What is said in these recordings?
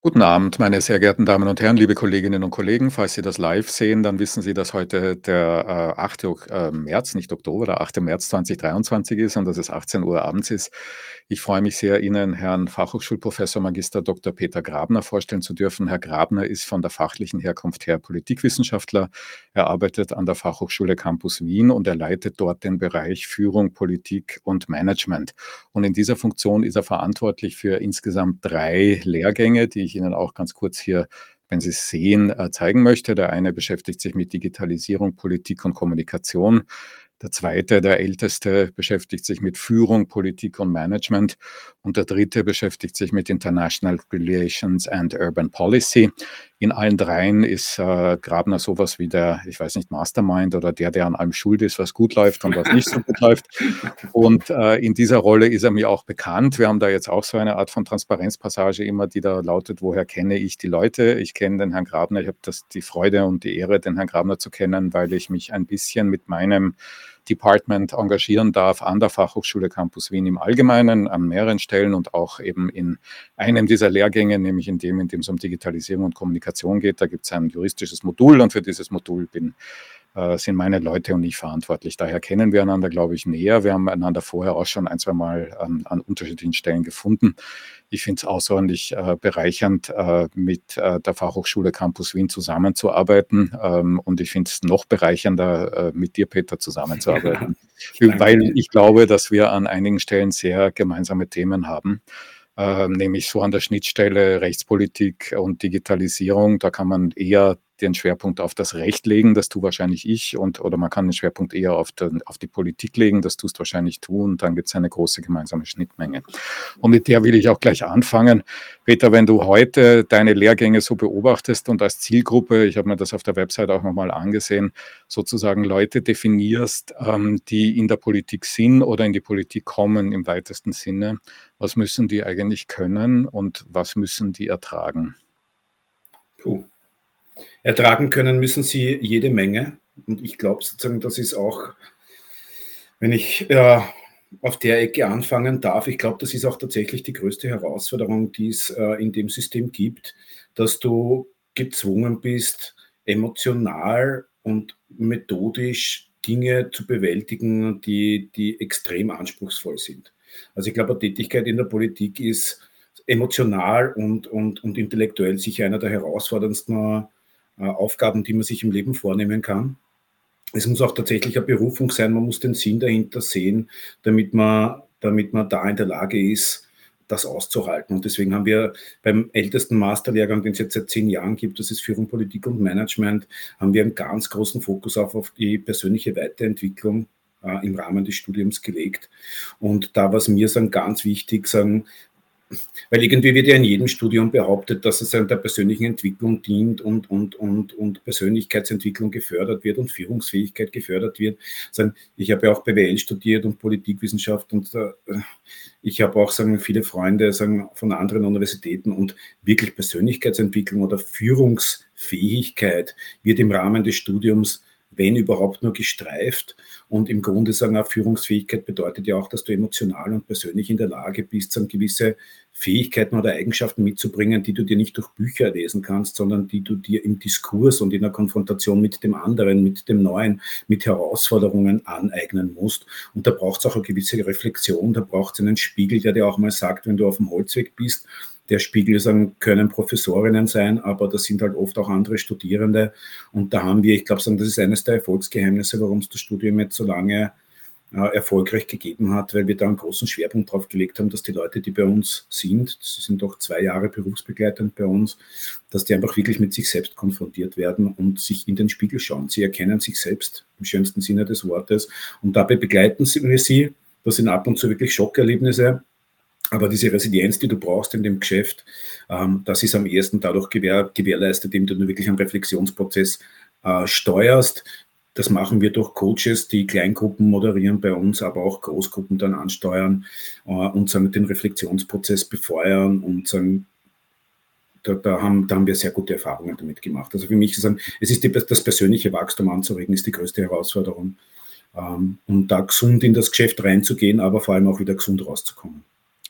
Guten Abend, meine sehr geehrten Damen und Herren, liebe Kolleginnen und Kollegen. Falls Sie das live sehen, dann wissen Sie, dass heute der 8. März, nicht Oktober, der 8. März 2023 ist und dass es 18 Uhr abends ist. Ich freue mich sehr, Ihnen Herrn Fachhochschulprofessor Magister Dr. Peter Grabner vorstellen zu dürfen. Herr Grabner ist von der fachlichen Herkunft her Politikwissenschaftler. Er arbeitet an der Fachhochschule Campus Wien und er leitet dort den Bereich Führung, Politik und Management. Und in dieser Funktion ist er verantwortlich für insgesamt 3 Lehrgänge, die ich Ihnen auch ganz kurz hier, wenn Sie es sehen, zeigen möchte. Der eine beschäftigt sich mit Digitalisierung, Politik und Kommunikation. Der zweite, der älteste, beschäftigt sich mit Führung, Politik und Management. Und der dritte beschäftigt sich mit International Relations and Urban Policy. In allen dreien ist Grabner sowas wie der, ich weiß nicht, Mastermind oder der an allem schuld ist, was gut läuft und was nicht so gut läuft. Und in dieser Rolle ist er mir auch bekannt. Wir haben da jetzt auch so eine Art von Transparenzpassage immer, die da lautet: Woher kenne ich die Leute? Ich kenne den Herrn Grabner. Ich habe die Freude und die Ehre, den Herrn Grabner zu kennen, weil ich mich ein bisschen mit meinem Department engagieren darf an der Fachhochschule Campus Wien im Allgemeinen, an mehreren Stellen und auch eben in einem dieser Lehrgänge, nämlich in dem es um Digitalisierung und Kommunikation geht. Da gibt es ein juristisches Modul und für dieses Modul sind meine Leute und ich verantwortlich. Daher kennen wir einander, glaube ich, näher. Wir haben einander vorher auch schon ein, zwei Mal an unterschiedlichen Stellen gefunden. Ich finde es außerordentlich bereichernd, mit der Fachhochschule Campus Wien zusammenzuarbeiten. Und ich finde es noch bereichernder, mit dir, Peter, zusammenzuarbeiten. Weil ich glaube, dass wir an einigen Stellen sehr gemeinsame Themen haben. Nämlich so an der Schnittstelle Rechtspolitik und Digitalisierung. Da kann man eher den Schwerpunkt auf das Recht legen, das tue wahrscheinlich ich, oder man kann den Schwerpunkt eher auf die Politik legen, das tust wahrscheinlich du, und dann gibt es eine große gemeinsame Schnittmenge. Und mit der will ich auch gleich anfangen. Peter, wenn du heute deine Lehrgänge so beobachtest und als Zielgruppe, ich habe mir das auf der Website auch nochmal angesehen, sozusagen Leute definierst, die in der Politik sind oder in die Politik kommen im weitesten Sinne, was müssen die eigentlich können und was müssen die ertragen? Ertragen können müssen sie jede Menge. Und ich glaube sozusagen, das ist auch, wenn ich auf der Ecke anfangen darf, ich glaube, das ist auch tatsächlich die größte Herausforderung, die es in dem System gibt, dass du gezwungen bist, emotional und methodisch Dinge zu bewältigen, die extrem anspruchsvoll sind. Also ich glaube, eine Tätigkeit in der Politik ist emotional und intellektuell sicher einer der herausforderndsten Aufgaben, die man sich im Leben vornehmen kann. Es muss auch tatsächlich eine Berufung sein, man muss den Sinn dahinter sehen, damit man da in der Lage ist, das auszuhalten. Und deswegen haben wir beim ältesten Masterlehrgang, den es jetzt seit 10 Jahren gibt, das ist Führung, Politik und Management, haben wir einen ganz großen Fokus auf die persönliche Weiterentwicklung im Rahmen des Studiums gelegt. Und da war es mir ganz wichtig, weil irgendwie wird ja in jedem Studium behauptet, dass es der persönlichen Entwicklung dient und Persönlichkeitsentwicklung gefördert wird und Führungsfähigkeit gefördert wird. Ich habe ja auch BWL studiert und Politikwissenschaft und ich habe auch viele Freunde von anderen Universitäten, und wirklich Persönlichkeitsentwicklung oder Führungsfähigkeit wird im Rahmen des Studiums, wenn überhaupt, nur gestreift. Und im Grunde auch Führungsfähigkeit bedeutet ja auch, dass du emotional und persönlich in der Lage bist, gewisse Fähigkeiten oder Eigenschaften mitzubringen, die du dir nicht durch Bücher lesen kannst, sondern die du dir im Diskurs und in der Konfrontation mit dem anderen, mit dem Neuen, mit Herausforderungen aneignen musst. Und da braucht es auch eine gewisse Reflexion, da braucht es einen Spiegel, der dir auch mal sagt, wenn du auf dem Holzweg bist. Der Spiegel können Professorinnen sein, aber das sind halt oft auch andere Studierende. Und da haben wir, ich glaube, das ist eines der Erfolgsgeheimnisse, warum es das Studium jetzt so lange erfolgreich gegeben hat, weil wir da einen großen Schwerpunkt drauf gelegt haben, dass die Leute, die bei uns sind, sie sind doch 2 Jahre berufsbegleitend bei uns, dass die einfach wirklich mit sich selbst konfrontiert werden und sich in den Spiegel schauen. Sie erkennen sich selbst im schönsten Sinne des Wortes und dabei begleiten wir sie. Das sind ab und zu wirklich Schockerlebnisse. Aber diese Resilienz, die du brauchst in dem Geschäft, das ist am ehesten dadurch gewährleistet, indem du wirklich einen Reflexionsprozess steuerst. Das machen wir durch Coaches, die Kleingruppen moderieren bei uns, aber auch Großgruppen dann ansteuern und den Reflexionsprozess befeuern. Und da haben wir sehr gute Erfahrungen damit gemacht. Also für mich ist es ist das persönliche Wachstum anzuregen, ist die größte Herausforderung. Und da gesund in das Geschäft reinzugehen, aber vor allem auch wieder gesund rauszukommen.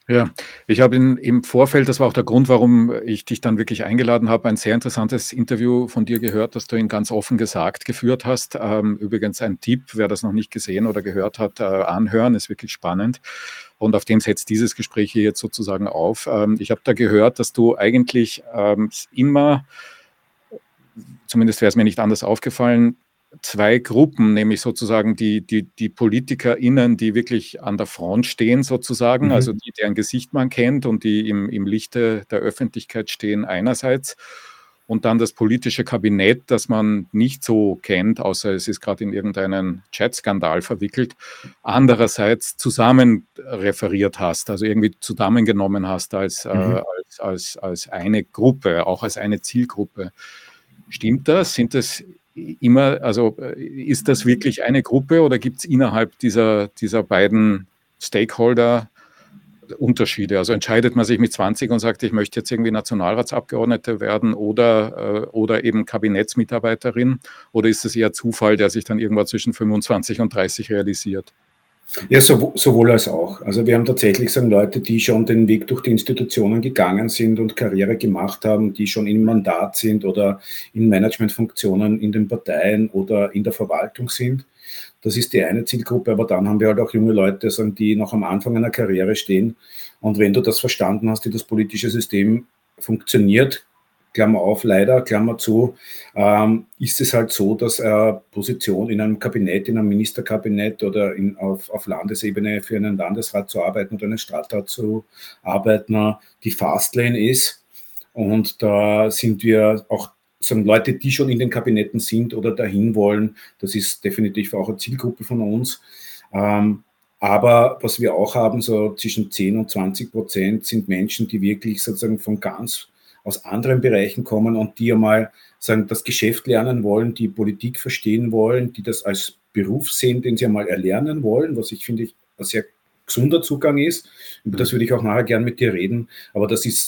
Ja, ich habe im Vorfeld, das war auch der Grund, warum ich dich dann wirklich eingeladen habe, ein sehr interessantes Interview von dir gehört, das du in Ganz offen gesagt geführt hast. Übrigens ein Tipp, wer das noch nicht gesehen oder gehört hat, anhören, ist wirklich spannend. Und auf dem setzt dieses Gespräch hier jetzt sozusagen auf. Ich habe da gehört, dass du eigentlich immer, zumindest wäre es mir nicht anders aufgefallen, zwei Gruppen, nämlich sozusagen die PolitikerInnen, die wirklich an der Front stehen sozusagen, also Mhm. die, deren Gesicht man kennt und die im Lichte der Öffentlichkeit stehen einerseits, und dann das politische Kabinett, das man nicht so kennt, außer es ist gerade in irgendeinen Chatskandal verwickelt, andererseits zusammen referiert hast, also irgendwie zusammengenommen hast Mhm. als eine Gruppe, auch als eine Zielgruppe. Stimmt das? Sind das immer, also ist das wirklich eine Gruppe oder gibt es innerhalb dieser beiden Stakeholder Unterschiede? Also entscheidet man sich mit 20 und sagt, ich möchte jetzt irgendwie Nationalratsabgeordnete werden oder eben Kabinettsmitarbeiterin, oder ist es eher Zufall, der sich dann irgendwann zwischen 25 und 30 realisiert? Ja, sowohl als auch. Also wir haben tatsächlich sagen Leute, die schon den Weg durch die Institutionen gegangen sind und Karriere gemacht haben, die schon im Mandat sind oder in Managementfunktionen in den Parteien oder in der Verwaltung sind. Das ist die eine Zielgruppe, aber dann haben wir halt auch junge Leute, sagen, die noch am Anfang einer Karriere stehen. Und wenn du das verstanden hast, wie das politische System funktioniert, Klammer auf, leider, Klammer zu, ist es halt so, dass Position in einem Kabinett, in einem Ministerkabinett oder auf Landesebene für einen Landesrat zu arbeiten oder einen Stadtrat zu arbeiten, die Fastlane ist. Und da sind wir auch sagen Leute, die schon in den Kabinetten sind oder dahin wollen, das ist definitiv auch eine Zielgruppe von uns. Aber was wir auch haben, so zwischen 10 und 20% sind Menschen, die wirklich sozusagen von ganz aus anderen Bereichen kommen und die einmal sagen, das Geschäft lernen wollen, die Politik verstehen wollen, die das als Beruf sehen, den sie einmal erlernen wollen, was ich finde, ein sehr gesunder Zugang ist. Über das würde ich auch nachher gern mit dir reden. Aber das ist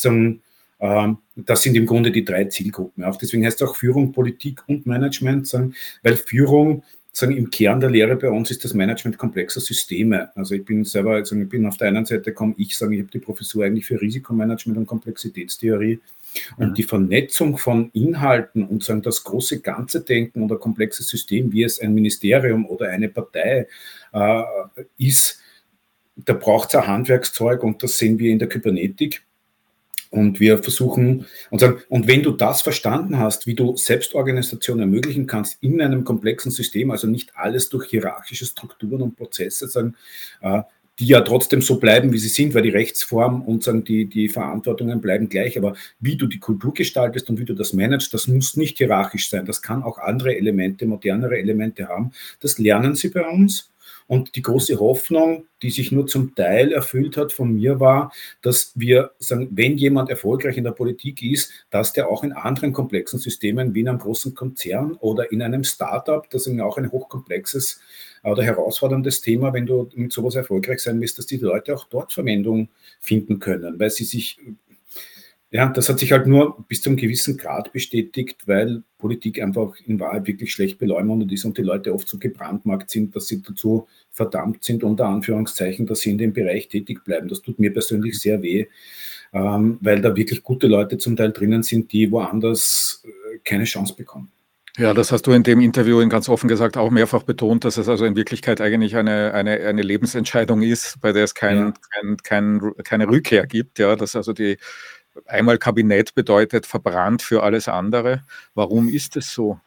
das sind im Grunde die drei Zielgruppen. Auch deswegen heißt es auch Führung, Politik und Management, weil Führung im Kern der Lehre bei uns ist das Management komplexer Systeme. Also ich bin selber, ich bin auf der einen Seite ich habe die Professur eigentlich für Risikomanagement und Komplexitätstheorie. Und Mhm. die Vernetzung von Inhalten und das große Ganze denken oder komplexe System, wie es ein Ministerium oder eine Partei äh, ist, da braucht es ein Handwerkszeug und das sehen wir in der Kybernetik. Und wir versuchen und sagen, und wenn du das verstanden hast, wie du Selbstorganisation ermöglichen kannst in einem komplexen System, also nicht alles durch hierarchische Strukturen und Prozesse, sagen, die ja trotzdem so bleiben, wie sie sind, weil die Rechtsform und sagen, die Verantwortungen bleiben gleich, aber wie du die Kultur gestaltest und wie du das managst, das muss nicht hierarchisch sein. Das kann auch andere Elemente, modernere Elemente haben. Das lernen sie bei uns. Und die große Hoffnung, die sich nur zum Teil erfüllt hat von mir, war, dass wir sagen, wenn jemand erfolgreich in der Politik ist, dass der auch in anderen komplexen Systemen wie in einem großen Konzern oder in einem Startup, das ist auch ein hochkomplexes oder herausforderndes Thema, wenn du mit sowas erfolgreich sein willst, dass die Leute auch dort Verwendung finden können, weil sie sich ja, das hat sich halt nur bis zu einem gewissen Grad bestätigt, weil Politik einfach in Wahrheit wirklich schlecht beleumundet ist und die Leute oft so gebrandmarkt sind, dass sie dazu verdammt sind, unter Anführungszeichen, dass sie in dem Bereich tätig bleiben. Das tut mir persönlich sehr weh, weil da wirklich gute Leute zum Teil drinnen sind, die woanders keine Chance bekommen. Ja, das hast du in dem Interview in Ganz offen gesagt auch mehrfach betont, dass es also in Wirklichkeit eigentlich eine Lebensentscheidung ist, bei der es Ja. keine Rückkehr gibt. Ja, dass also die einmal Kabinett bedeutet verbrannt für alles andere. Warum ist es so?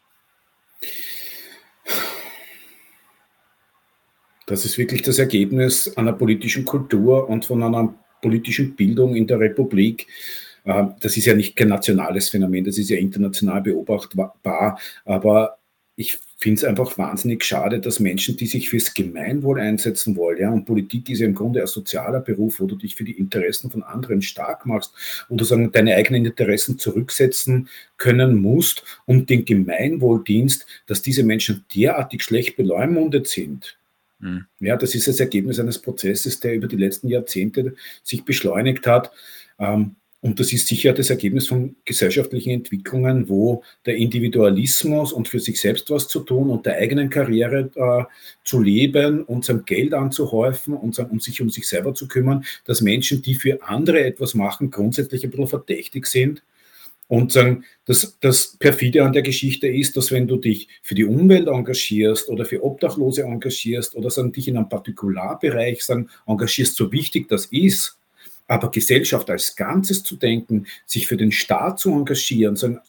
Das ist wirklich das Ergebnis einer politischen Kultur und von einer politischen Bildung in der Republik. Das ist ja nicht kein nationales Phänomen, das ist ja international beobachtbar. Aber ich finde es einfach wahnsinnig schade, dass Menschen, die sich fürs Gemeinwohl einsetzen wollen, ja, und Politik ist ja im Grunde ein sozialer Beruf, wo du dich für die Interessen von anderen stark machst, wo du sagen, deine eigenen Interessen zurücksetzen können musst, um den Gemeinwohldienst, dass diese Menschen derartig schlecht beleumundet sind. Hm. Ja, das ist das Ergebnis eines Prozesses, der über die letzten Jahrzehnte sich beschleunigt hat. Und das ist sicher das Ergebnis von gesellschaftlichen Entwicklungen, wo der Individualismus und für sich selbst was zu tun und der eigenen Karriere zu leben und sein Geld anzuhäufen und um sich selber zu kümmern, dass Menschen, die für andere etwas machen, grundsätzlich ein bisschen verdächtig sind. Und sagen, das perfide an der Geschichte ist, dass wenn du dich für die Umwelt engagierst oder für Obdachlose engagierst oder sagen, dich in einem Partikularbereich sagen, engagierst, so wichtig das ist, aber Gesellschaft als Ganzes zu denken, sich für den Staat zu engagieren, sagen,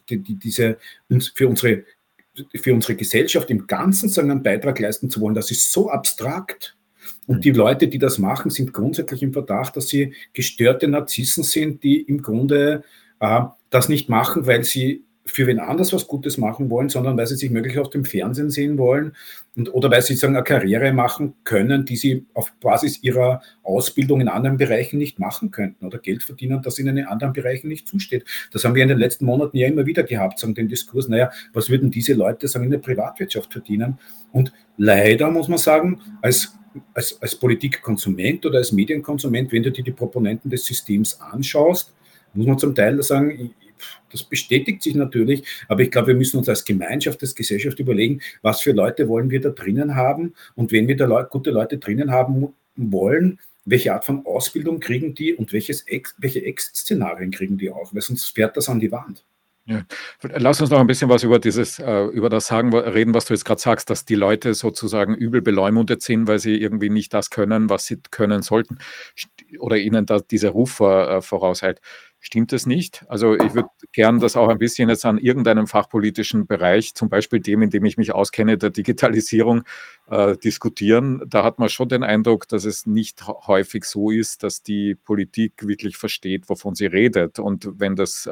für unsere Gesellschaft im Ganzen sagen, einen Beitrag leisten zu wollen, das ist so abstrakt. Und die Leute, die das machen, sind grundsätzlich im Verdacht, dass sie gestörte Narzissen sind, die im Grunde das nicht machen, weil sie für wen anders was Gutes machen wollen, sondern weil sie sich möglich auf dem Fernsehen sehen wollen oder weil sie sagen, eine Karriere machen können, die sie auf Basis ihrer Ausbildung in anderen Bereichen nicht machen könnten oder Geld verdienen, das ihnen in anderen Bereichen nicht zusteht. Das haben wir in den letzten Monaten ja immer wieder gehabt, sagen den Diskurs, naja, was würden diese Leute sagen in der Privatwirtschaft verdienen? Und leider muss man sagen, als Politikkonsument oder als Medienkonsument, wenn du dir die Proponenten des Systems anschaust, muss man zum Teil sagen, das bestätigt sich natürlich, aber ich glaube, wir müssen uns als Gemeinschaft, als Gesellschaft überlegen, was für Leute wollen wir da drinnen haben und wenn wir da gute Leute drinnen haben wollen, welche Art von Ausbildung kriegen die und welche Exit-Szenarien kriegen die auch, weil sonst fährt das an die Wand. Ja. Lass uns noch ein bisschen was über über das reden, was du jetzt gerade sagst, dass die Leute sozusagen übel beleumundet sind, weil sie irgendwie nicht das können, was sie können sollten, oder ihnen da dieser Ruf voraushält. Stimmt das nicht? Also ich würde gern das auch ein bisschen jetzt an irgendeinem fachpolitischen Bereich, zum Beispiel dem, in dem ich mich auskenne, der Digitalisierung, diskutieren. Da hat man schon den Eindruck, dass es nicht häufig so ist, dass die Politik wirklich versteht, wovon sie redet. Und wenn das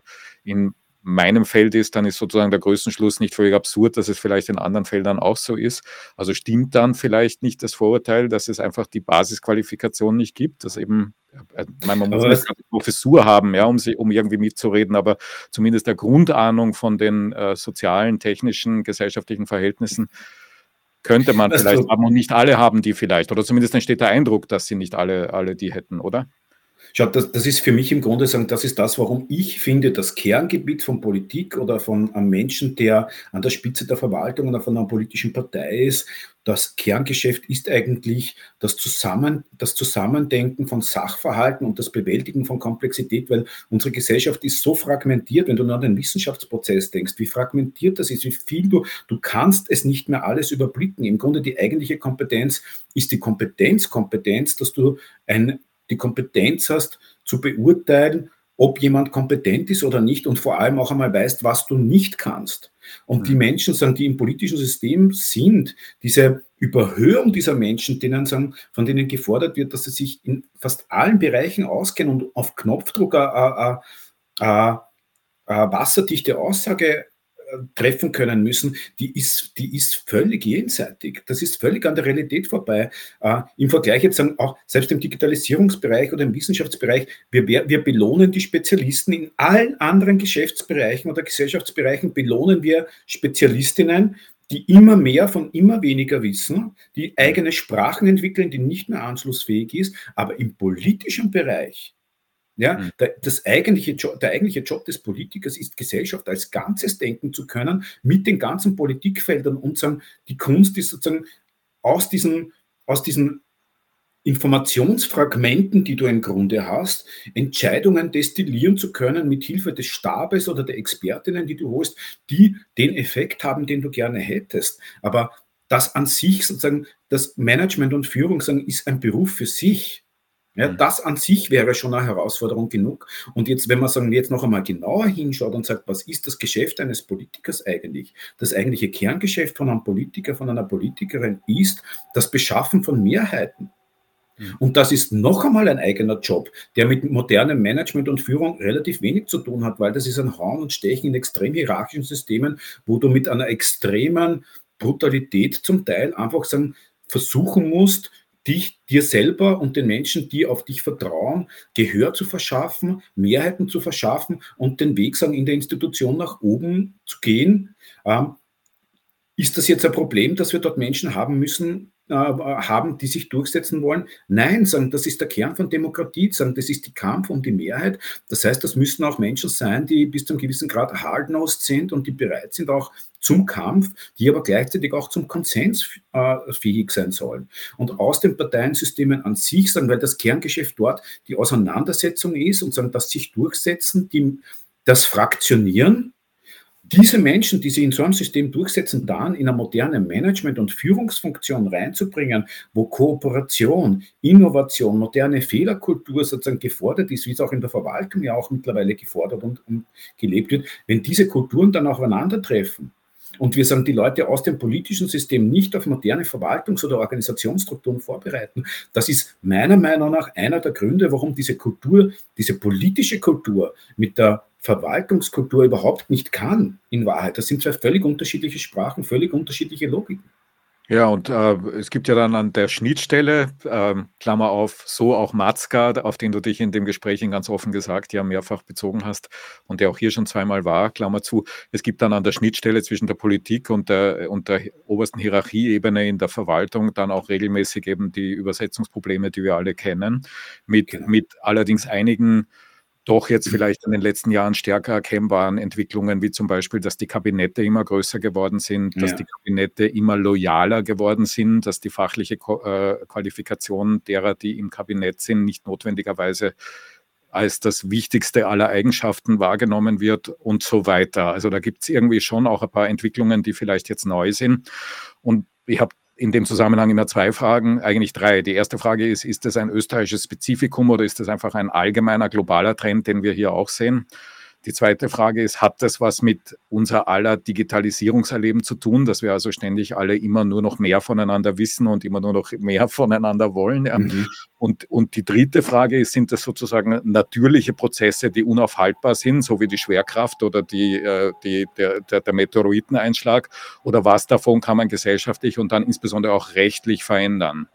in meinem Feld ist, dann ist sozusagen der Größenschluss nicht völlig absurd, dass es vielleicht in anderen Feldern auch so ist. Also stimmt dann vielleicht nicht das Vorurteil, dass es einfach die Basisqualifikation nicht gibt, dass eben, man muss nicht eine Professur haben, ja, um irgendwie mitzureden, aber zumindest der Grundahnung von den sozialen, technischen, gesellschaftlichen Verhältnissen könnte man vielleicht haben und nicht alle haben die vielleicht. Oder zumindest entsteht der Eindruck, dass sie nicht alle die hätten, oder? Schaut, das ist für mich im Grunde sagen, das ist das, warum ich finde, das Kerngebiet von Politik oder von einem Menschen, der an der Spitze der Verwaltung oder von einer politischen Partei ist, das Kerngeschäft ist eigentlich das Zusammendenken von Sachverhalten und das Bewältigen von Komplexität, weil unsere Gesellschaft ist so fragmentiert, wenn du nur an den Wissenschaftsprozess denkst, wie fragmentiert das ist, wie viel du kannst es nicht mehr alles überblicken. Im Grunde die eigentliche Kompetenz ist die Kompetenz, dass du die Kompetenz hast, zu beurteilen, ob jemand kompetent ist oder nicht und vor allem auch einmal weißt, was du nicht kannst. Und die Menschen, die im politischen System sind, diese Überhöhung dieser Menschen, von denen gefordert wird, dass sie sich in fast allen Bereichen auskennen und auf Knopfdruck eine wasserdichte Aussage treffen können müssen, die ist völlig jenseitig. Das ist völlig an der Realität vorbei. Im Vergleich jetzt auch selbst im Digitalisierungsbereich oder im Wissenschaftsbereich, wir belohnen die Spezialisten in allen anderen Geschäftsbereichen oder Gesellschaftsbereichen, belohnen wir Spezialistinnen, die immer mehr von immer weniger wissen, die eigene Sprachen entwickeln, die nicht mehr anschlussfähig ist, aber im politischen Bereich, ja, der eigentliche Job des Politikers ist, Gesellschaft als Ganzes denken zu können, mit den ganzen Politikfeldern und sagen, die Kunst ist sozusagen aus diesen Informationsfragmenten, die du im Grunde hast, Entscheidungen destillieren zu können mit Hilfe des Stabes oder der Expertinnen, die du holst, die den Effekt haben, den du gerne hättest. Aber das an sich sozusagen, das Management und Führung sagen, ist ein Beruf für sich. Ja, das an sich wäre schon eine Herausforderung genug. Und jetzt, wenn man jetzt noch einmal genauer hinschaut und sagt, was ist das Geschäft eines Politikers eigentlich? Das eigentliche Kerngeschäft von einem Politiker, von einer Politikerin ist das Beschaffen von Mehrheiten. Und das ist noch einmal ein eigener Job, der mit modernem Management und Führung relativ wenig zu tun hat, weil das ist ein Hauen und Stechen in extrem hierarchischen Systemen, wo du mit einer extremen Brutalität zum Teil einfach versuchen musst, dir selber und den Menschen, die auf dich vertrauen, Gehör zu verschaffen, Mehrheiten zu verschaffen und den Weg in der Institution nach oben zu gehen. Ist das jetzt ein Problem, dass wir dort Menschen haben müssen, die sich durchsetzen wollen? Nein, sagen, das ist der Kern von Demokratie, sagen, das ist die Kampf um die Mehrheit. Das heißt, das müssen auch Menschen sein, die bis zu einem gewissen Grad hard-nosed sind und die bereit sind auch zum Kampf, die aber gleichzeitig auch zum Konsens fähig sein sollen. Und aus den Parteiensystemen an sich, sagen, weil das Kerngeschäft dort die Auseinandersetzung ist und sagen, das sich durchsetzen, das Fraktionieren, diese Menschen, die sich in so einem System durchsetzen, dann in eine moderne Management- und Führungsfunktion reinzubringen, wo Kooperation, Innovation, moderne Fehlerkultur sozusagen gefordert ist, wie es auch in der Verwaltung ja auch mittlerweile gefordert und gelebt wird, wenn diese Kulturen dann aufeinandertreffen und wir sagen, die Leute aus dem politischen System nicht auf moderne Verwaltungs- oder Organisationsstrukturen vorbereiten, das ist meiner Meinung nach einer der Gründe, warum diese Kultur, diese politische Kultur mit der Verwaltungskultur überhaupt nicht kann, in Wahrheit. Das sind zwei völlig unterschiedliche Sprachen, völlig unterschiedliche Logiken. Ja, und es gibt ja dann an der Schnittstelle, Klammer auf, so auch Mazga, auf den du dich in dem Gespräch ganz offen gesagt ja mehrfach bezogen hast und der auch hier schon zweimal war, Klammer zu. Es gibt dann an der Schnittstelle zwischen der Politik und der obersten Hierarchieebene in der Verwaltung dann auch regelmäßig eben die Übersetzungsprobleme, die wir alle kennen, Genau. mit allerdings einigen doch jetzt vielleicht in den letzten Jahren stärker erkennbaren Entwicklungen, wie zum Beispiel, dass die Kabinette immer größer geworden sind, dass die Ja. Kabinette immer loyaler geworden sind, dass die fachliche Qualifikation derer, die im Kabinett sind, nicht notwendigerweise als das Wichtigste aller Eigenschaften wahrgenommen wird und so weiter. Also da gibt es irgendwie schon auch ein paar Entwicklungen, die vielleicht jetzt neu sind. Und ich habe in dem Zusammenhang immer zwei Fragen, eigentlich drei. Die erste Frage ist das ein österreichisches Spezifikum oder ist das einfach ein allgemeiner globaler Trend, den wir hier auch sehen? Die zweite Frage ist, hat das was mit unser aller Digitalisierungserleben zu tun, dass wir also ständig alle immer nur noch mehr voneinander wissen und immer nur noch mehr voneinander wollen? Ja? Mhm. Und die dritte Frage ist, sind das sozusagen natürliche Prozesse, die unaufhaltbar sind, so wie die Schwerkraft oder der Meteoriteneinschlag? Oder was davon kann man gesellschaftlich und dann insbesondere auch rechtlich verändern?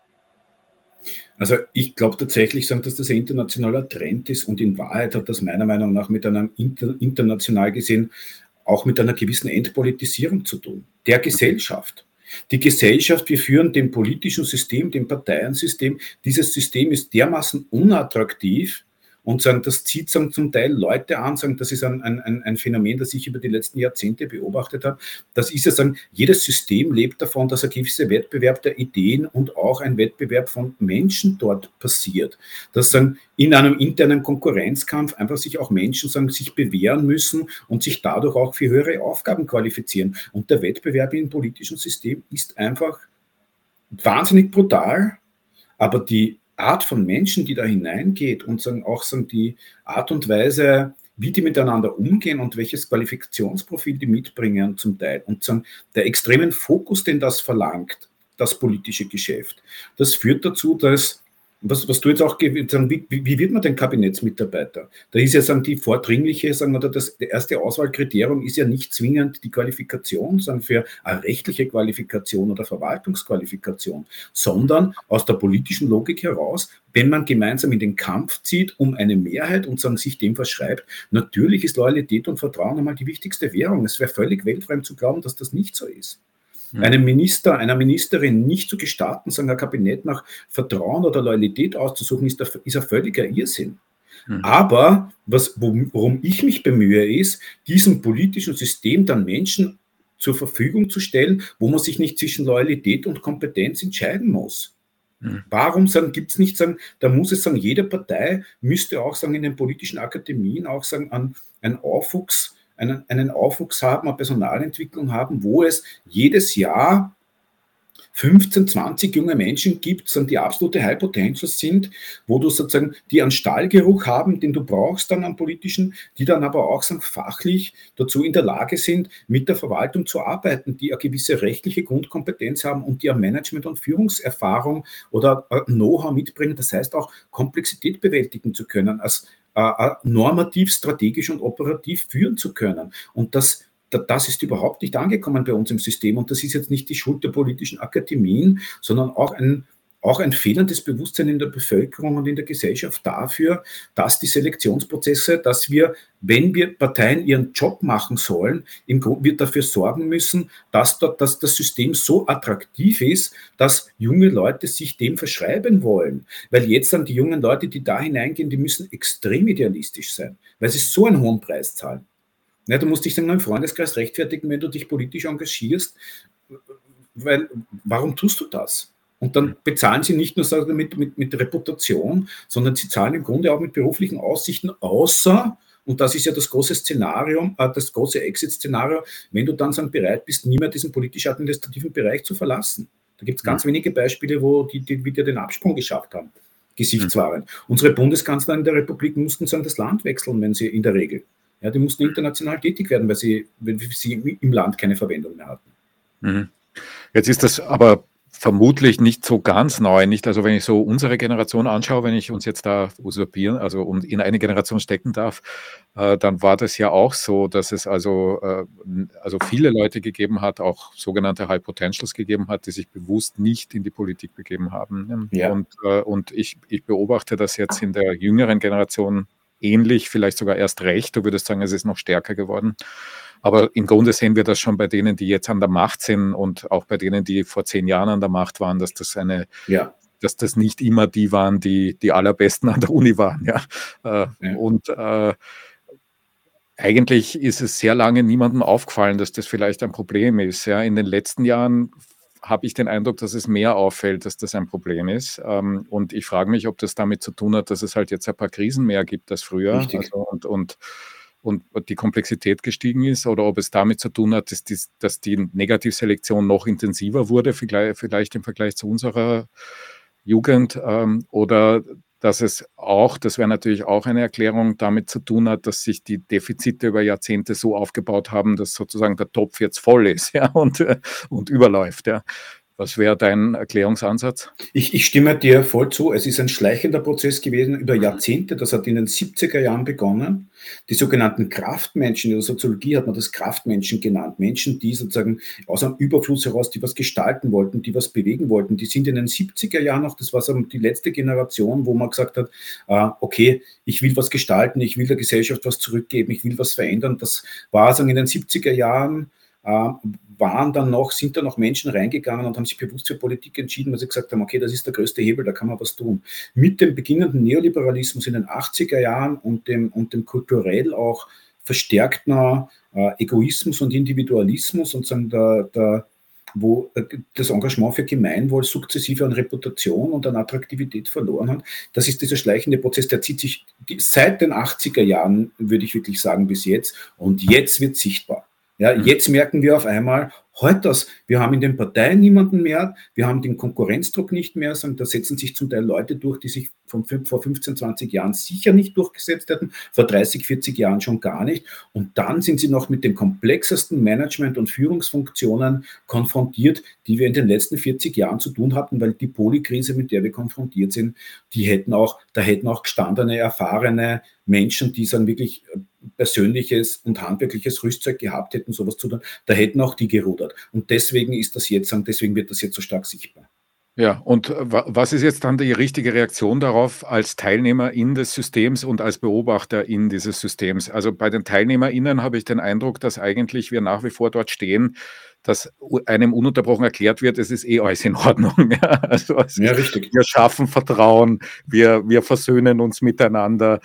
Also ich glaube tatsächlich, dass das ein internationaler Trend ist und in Wahrheit hat das meiner Meinung nach mit einem international gesehen auch mit einer gewissen Entpolitisierung zu tun, der Gesellschaft. Die Gesellschaft, wir führen dem politischen System, dem Parteiensystem, dieses System ist dermaßen unattraktiv und sagen, das zieht sagen, zum Teil Leute an, sagen, das ist ein Phänomen, das ich über die letzten Jahrzehnte beobachtet habe. Das ist ja sagen, jedes System lebt davon, dass ein gewisser Wettbewerb der Ideen und auch ein Wettbewerb von Menschen dort passiert. Dass sagen, in einem internen Konkurrenzkampf einfach sich auch Menschen sagen, sich bewähren müssen und sich dadurch auch für höhere Aufgaben qualifizieren. Und der Wettbewerb im politischen System ist einfach wahnsinnig brutal, aber die Art von Menschen, die da hineingeht und sagen, auch sagen, die Art und Weise, wie die miteinander umgehen und welches Qualifikationsprofil die mitbringen zum Teil und sagen, der extremen Fokus, den das verlangt, das politische Geschäft, das führt dazu, dass was du jetzt auch, sagen, wie wird man denn Kabinettsmitarbeiter? Da ist ja sagen, die vordringliche, sagen, oder das erste Auswahlkriterium ist ja nicht zwingend die Qualifikation, sagen für eine rechtliche Qualifikation oder Verwaltungsqualifikation, sondern aus der politischen Logik heraus, wenn man gemeinsam in den Kampf zieht um eine Mehrheit und sagen, sich dem verschreibt, natürlich ist Loyalität und Vertrauen einmal die wichtigste Währung. Es wäre völlig weltfremd zu glauben, dass das nicht so ist. Einem Minister, einer Ministerin nicht zu gestatten, sein Kabinett nach Vertrauen oder Loyalität auszusuchen, ist ein völliger Irrsinn. Aber worum ich mich bemühe, ist, diesem politischen System dann Menschen zur Verfügung zu stellen, wo man sich nicht zwischen Loyalität und Kompetenz entscheiden muss. Warum gibt es nicht sagen, da muss es sagen, jede Partei müsste auch sagen, in den politischen Akademien auch sagen, einen Aufwuchs haben, eine Personalentwicklung haben, wo es jedes Jahr 15, 20 junge Menschen gibt, die absolute High Potentials sind, wo du sozusagen, die einen Stahlgeruch haben, den du brauchst dann am politischen, die dann aber auch fachlich dazu in der Lage sind, mit der Verwaltung zu arbeiten, die eine gewisse rechtliche Grundkompetenz haben und die eine Management- und Führungserfahrung oder Know-how mitbringen, das heißt auch Komplexität bewältigen zu können, als normativ, strategisch und operativ führen zu können. Und das ist überhaupt nicht angekommen bei uns im System. Und das ist jetzt nicht die Schuld der politischen Akademien, sondern auch auch ein fehlendes Bewusstsein in der Bevölkerung und in der Gesellschaft dafür, dass die Selektionsprozesse, dass wir, wenn wir Parteien ihren Job machen sollen, im Grunde wir dafür sorgen müssen, dass das System so attraktiv ist, dass junge Leute sich dem verschreiben wollen. Weil jetzt dann die jungen Leute, die da hineingehen, die müssen extrem idealistisch sein, weil sie so einen hohen Preis zahlen. Ja, du musst dich dann im Freundeskreis rechtfertigen, wenn du dich politisch engagierst, weil warum tust du das? Und dann bezahlen sie nicht nur mit Reputation, sondern sie zahlen im Grunde auch mit beruflichen Aussichten, außer, und das ist ja das große Szenario, das große Exit-Szenario, wenn du dann bereit bist, nie mehr diesen politisch-administrativen Bereich zu verlassen. Da gibt es ganz wenige Beispiele, wo die wieder den Absprung geschafft haben, gesichtswahrend. Unsere Bundeskanzler in der Republik mussten das Land wechseln, wenn sie in der Regel. Ja, die mussten international tätig werden, weil sie im Land keine Verwendung mehr hatten. Mhm. Jetzt ist das aber vermutlich nicht so ganz neu, nicht? Also wenn ich so unsere Generation anschaue, wenn ich uns jetzt da usurpieren, also und in eine Generation stecken darf, dann war das ja auch so, dass es also viele Leute gegeben hat, auch sogenannte High Potentials gegeben hat, die sich bewusst nicht in die Politik begeben haben. Ja. Und ich beobachte das jetzt in der jüngeren Generation ähnlich, vielleicht sogar erst recht. Du würdest sagen, es ist noch stärker geworden. Aber im Grunde sehen wir das schon bei denen, die jetzt an der Macht sind und auch bei denen, die vor 10 Jahren an der Macht waren, dass das dass das nicht immer die waren, die allerbesten an der Uni waren. Ja. Und eigentlich ist es sehr lange niemandem aufgefallen, dass das vielleicht ein Problem ist. Ja. In den letzten Jahren habe ich den Eindruck, dass es mehr auffällt, dass das ein Problem ist. Und ich frage mich, ob das damit zu tun hat, dass es halt jetzt ein paar Krisen mehr gibt als früher. Richtig. Also, und die Komplexität gestiegen ist, oder ob es damit zu tun hat, dass die Negativselektion noch intensiver wurde, vielleicht im Vergleich zu unserer Jugend, oder dass es auch, das wäre natürlich auch eine Erklärung, damit zu tun hat, dass sich die Defizite über Jahrzehnte so aufgebaut haben, dass sozusagen der Topf jetzt voll ist, ja, und überläuft. Ja. Was wäre dein Erklärungsansatz? Ich stimme dir voll zu. Es ist ein schleichender Prozess gewesen über Jahrzehnte. Das hat in den 70er Jahren begonnen. Die sogenannten Kraftmenschen, in der Soziologie hat man das Kraftmenschen genannt. Menschen, die sozusagen aus einem Überfluss heraus, die was gestalten wollten, die was bewegen wollten. Die sind in den 70er Jahren noch, das war so die letzte Generation, wo man gesagt hat, okay, ich will was gestalten, ich will der Gesellschaft was zurückgeben, ich will was verändern. Das war so in den 70er Jahren, sind da noch Menschen reingegangen und haben sich bewusst für Politik entschieden, weil sie gesagt haben, okay, das ist der größte Hebel, da kann man was tun. Mit dem beginnenden Neoliberalismus in den 80er Jahren und dem kulturell auch verstärkten Egoismus und Individualismus und wo das Engagement für Gemeinwohl sukzessive an Reputation und an Attraktivität verloren hat. Das ist dieser schleichende Prozess, der zieht sich seit den 80er Jahren, würde ich wirklich sagen, bis jetzt. Und jetzt wird sichtbar. Ja, jetzt merken wir auf einmal, wir haben in den Parteien niemanden mehr, wir haben den Konkurrenzdruck nicht mehr, sondern da setzen sich zum Teil Leute durch, die sich vor 15, 20 Jahren sicher nicht durchgesetzt hätten, vor 30, 40 Jahren schon gar nicht. Und dann sind sie noch mit den komplexesten Management- und Führungsfunktionen konfrontiert, die wir in den letzten 40 Jahren zu tun hatten, weil die Polykrise, mit der wir konfrontiert sind, da hätten auch gestandene, erfahrene Menschen, die dann wirklich persönliches und handwerkliches Rüstzeug gehabt hätten, sowas zu tun, da hätten auch die gerudert. Und deswegen wird das jetzt so stark sichtbar. Ja, und was ist jetzt dann die richtige Reaktion darauf als Teilnehmer in des Systems und als Beobachter in dieses Systems? Also bei den TeilnehmerInnen habe ich den Eindruck, dass eigentlich wir nach wie vor dort stehen, dass einem ununterbrochen erklärt wird, es ist eh alles in Ordnung. Ja, also richtig. Wir schaffen Vertrauen, wir versöhnen uns miteinander,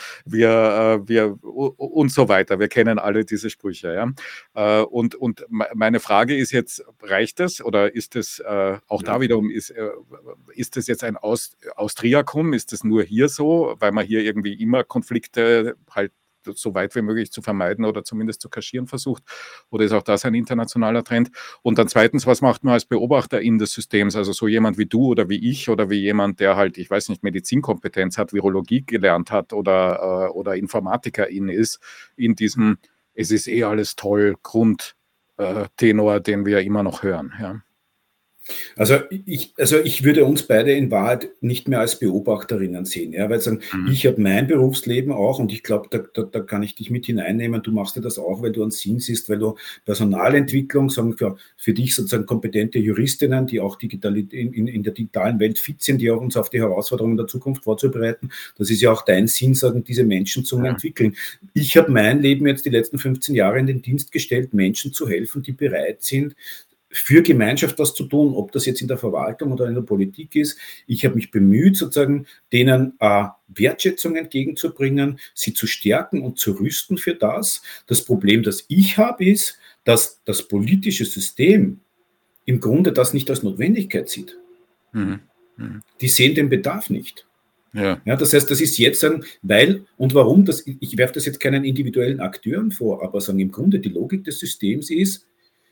und so weiter. Wir kennen alle diese Sprüche. Ja? Und meine Frage ist jetzt, reicht das oder ist es auch da wiederum, ist das jetzt ein Austriacum? Ist das nur hier so, weil man hier irgendwie immer Konflikte halt so weit wie möglich zu vermeiden oder zumindest zu kaschieren versucht? Oder ist auch das ein internationaler Trend? Und dann zweitens, was macht man als Beobachter in des Systems? Also so jemand wie du oder wie ich oder wie jemand, der halt, ich weiß nicht, Medizinkompetenz hat, Virologie gelernt hat oder Informatikerin ist, in diesem es ist eh alles toll Grundtenor, den wir immer noch hören. Ja. Also ich würde uns beide in Wahrheit nicht mehr als Beobachterinnen sehen, ja, weil sagen, Mhm. ich habe mein Berufsleben auch und ich glaube, da kann ich dich mit hineinnehmen. Du machst ja das auch, weil du einen Sinn siehst, weil du Personalentwicklung, sagen für dich sozusagen kompetente Juristinnen, die auch in der digitalen Welt fit sind, die auch uns auf die Herausforderungen der Zukunft vorzubereiten. Das ist ja auch dein Sinn, sagen, diese Menschen zu Ja. entwickeln. Ich habe mein Leben jetzt die letzten 15 Jahre in den Dienst gestellt, Menschen zu helfen, die bereit sind, für Gemeinschaft was zu tun, ob das jetzt in der Verwaltung oder in der Politik ist. Ich habe mich bemüht, sozusagen denen Wertschätzung entgegenzubringen, sie zu stärken und zu rüsten für das. Das Problem, das ich habe, ist, dass das politische System im Grunde das nicht als Notwendigkeit sieht. Mhm. Mhm. Die sehen den Bedarf nicht. Ja. Ja, das heißt, das ist jetzt ein, weil und warum, ich werfe das jetzt keinen individuellen Akteuren vor, aber sagen im Grunde die Logik des Systems ist,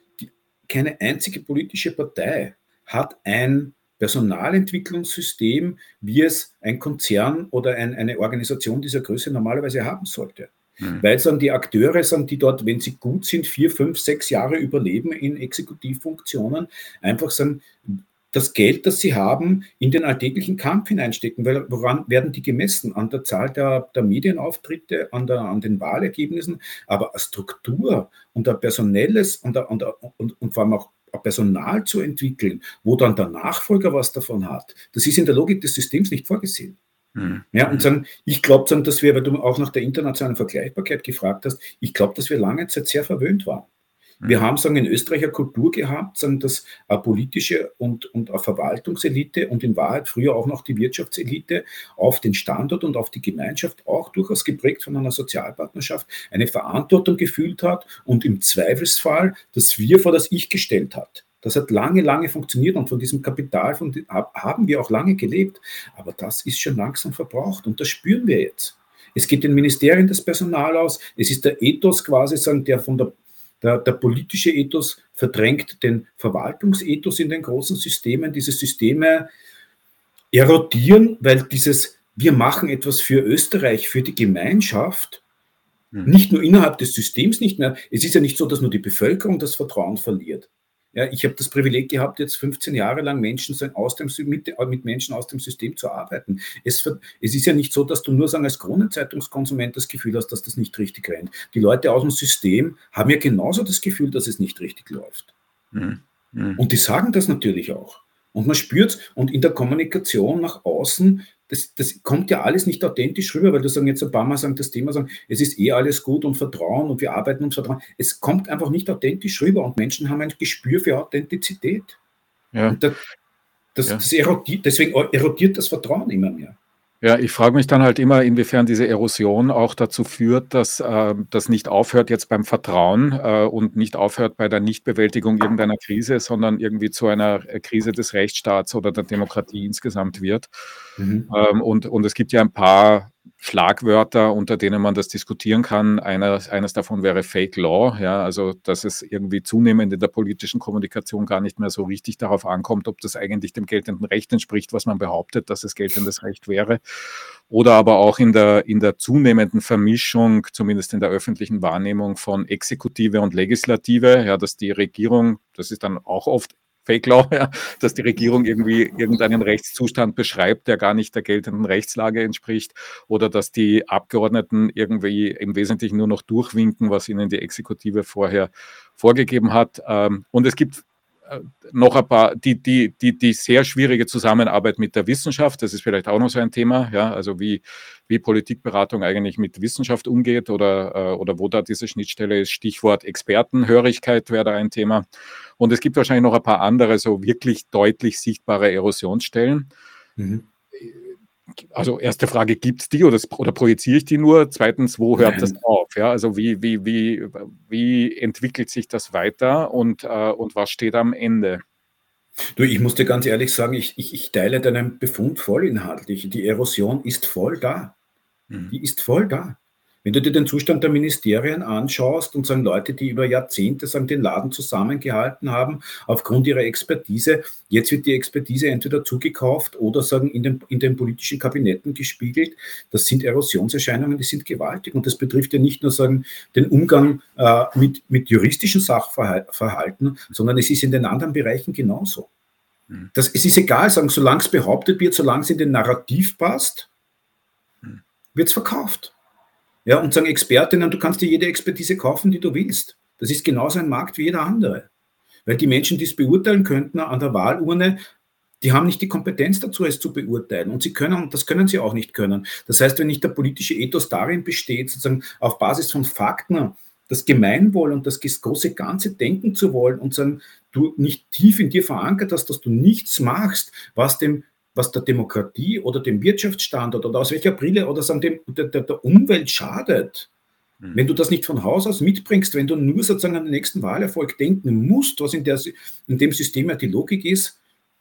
keine einzige politische Partei hat ein Personalentwicklungssystem, wie es ein Konzern oder eine Organisation dieser Größe normalerweise haben sollte. Mhm. Weil dann die Akteure sind, die dort, wenn sie gut sind, 4, 5, 6 Jahre überleben in Exekutivfunktionen, einfach sagen, das Geld, das sie haben, in den alltäglichen Kampf hineinstecken. Weil woran werden die gemessen? An der Zahl der Medienauftritte, an den Wahlergebnissen, aber eine Struktur und ein personelles und vor allem auch ein Personal zu entwickeln, wo dann der Nachfolger was davon hat, das ist in der Logik des Systems nicht vorgesehen. Mhm. Ja, und sagen, ich glaube, dass wir, weil du auch nach der internationalen Vergleichbarkeit gefragt hast, ich glaube, dass wir lange Zeit sehr verwöhnt waren. Wir Mhm. haben sagen, in Österreich eine Kultur gehabt, sagen, dass eine politische und eine Verwaltungselite und in Wahrheit früher auch noch die Wirtschaftselite auf den Standort und auf die Gemeinschaft auch durchaus geprägt von einer Sozialpartnerschaft eine Verantwortung gefühlt hat und im Zweifelsfall das Wir vor das Ich gestellt hat. Das hat lange, lange funktioniert und von diesem Kapital haben wir auch lange gelebt. Aber das ist schon langsam verbraucht und das spüren wir jetzt. Es geht den Ministerien das Personal aus. Es ist der Ethos quasi, sagen, der von der politische Ethos verdrängt den Verwaltungsethos in den großen Systemen. Diese Systeme erodieren, weil wir machen etwas für Österreich, für die Gemeinschaft, Mhm. nicht nur innerhalb des Systems nicht mehr. Es ist ja nicht so, dass nur die Bevölkerung das Vertrauen verliert. Ja, ich habe das Privileg gehabt, jetzt 15 Jahre lang mit Menschen aus dem System zu arbeiten. Es ist ja nicht so, dass du nur sagen, als Kronenzeitungskonsument das Gefühl hast, dass das nicht richtig rennt. Die Leute aus dem System haben ja genauso das Gefühl, dass es nicht richtig läuft. Mhm. Mhm. Und die sagen das natürlich auch. Und man spürt es. Und in der Kommunikation nach außen, das kommt ja alles nicht authentisch rüber, weil du sagen jetzt ein paar Mal sagen, das Thema sagen, es ist eh alles gut und Vertrauen und wir arbeiten ums Vertrauen. Es kommt einfach nicht authentisch rüber und Menschen haben ein Gespür für Authentizität. Ja, Und ja. deswegen erodiert das Vertrauen immer mehr. Ja, ich frage mich dann halt immer, inwiefern diese Erosion auch dazu führt, dass das nicht aufhört jetzt beim Vertrauen und nicht aufhört bei der Nichtbewältigung irgendeiner Krise, sondern irgendwie zu einer Krise des Rechtsstaats oder der Demokratie insgesamt wird. Mhm. Und es gibt ja ein paar Schlagwörter, unter denen man das diskutieren kann. Eines davon wäre Fake Law, ja, also dass es irgendwie zunehmend in der politischen Kommunikation gar nicht mehr so richtig darauf ankommt, ob das eigentlich dem geltenden Recht entspricht, was man behauptet, dass es geltendes Recht wäre. Oder aber auch in der zunehmenden Vermischung, zumindest in der öffentlichen Wahrnehmung von Exekutive und Legislative, ja, dass die Regierung, das ist dann auch oft Fake Law, ja, dass die Regierung irgendwie irgendeinen Rechtszustand beschreibt, der gar nicht der geltenden Rechtslage entspricht, oder dass die Abgeordneten irgendwie im Wesentlichen nur noch durchwinken, was ihnen die Exekutive vorher vorgegeben hat. Und es gibt noch ein paar, die sehr schwierige Zusammenarbeit mit der Wissenschaft, das ist vielleicht auch noch so ein Thema, ja, also wie Politikberatung eigentlich mit Wissenschaft umgeht oder wo da diese Schnittstelle ist. Stichwort Expertenhörigkeit wäre da ein Thema. Und es gibt wahrscheinlich noch ein paar andere so wirklich deutlich sichtbare Erosionsstellen. Mhm. Also erste Frage, gibt es die oder projiziere ich die nur? Zweitens, wo hört das Nein. auf? Ja, also wie entwickelt sich das weiter und was steht am Ende? Du, ich muss dir ganz ehrlich sagen, ich teile deinen Befund voll inhaltlich. Die Erosion ist voll da. Mhm. Die ist voll da. Wenn du dir den Zustand der Ministerien anschaust und sagen Leute, die über Jahrzehnte sagen, den Laden zusammengehalten haben, aufgrund ihrer Expertise, jetzt wird die Expertise entweder zugekauft oder sagen in den politischen Kabinetten gespiegelt. Das sind Erosionserscheinungen, die sind gewaltig. Und das betrifft ja nicht nur sagen, den Umgang mit juristischen Sachverhalten, sondern es ist in den anderen Bereichen genauso. Mhm. Es ist egal, sagen, solange es behauptet wird, solange es in den Narrativ passt, wird es verkauft. Ja, und sagen Expertinnen, du kannst dir jede Expertise kaufen, die du willst. Das ist genauso ein Markt wie jeder andere. Weil die Menschen, die es beurteilen könnten an der Wahlurne, die haben nicht die Kompetenz dazu, es zu beurteilen. Und das können sie auch nicht können. Das heißt, wenn nicht der politische Ethos darin besteht, sozusagen auf Basis von Fakten das Gemeinwohl und das große Ganze denken zu wollen und sagen, du nicht tief in dir verankert hast, dass du nichts machst, was der Demokratie oder dem Wirtschaftsstandort oder aus welcher Brille oder sagen, der Umwelt schadet. Wenn du das nicht von Haus aus mitbringst, wenn du nur sozusagen an den nächsten Wahlerfolg denken musst, was in dem System ja die Logik ist,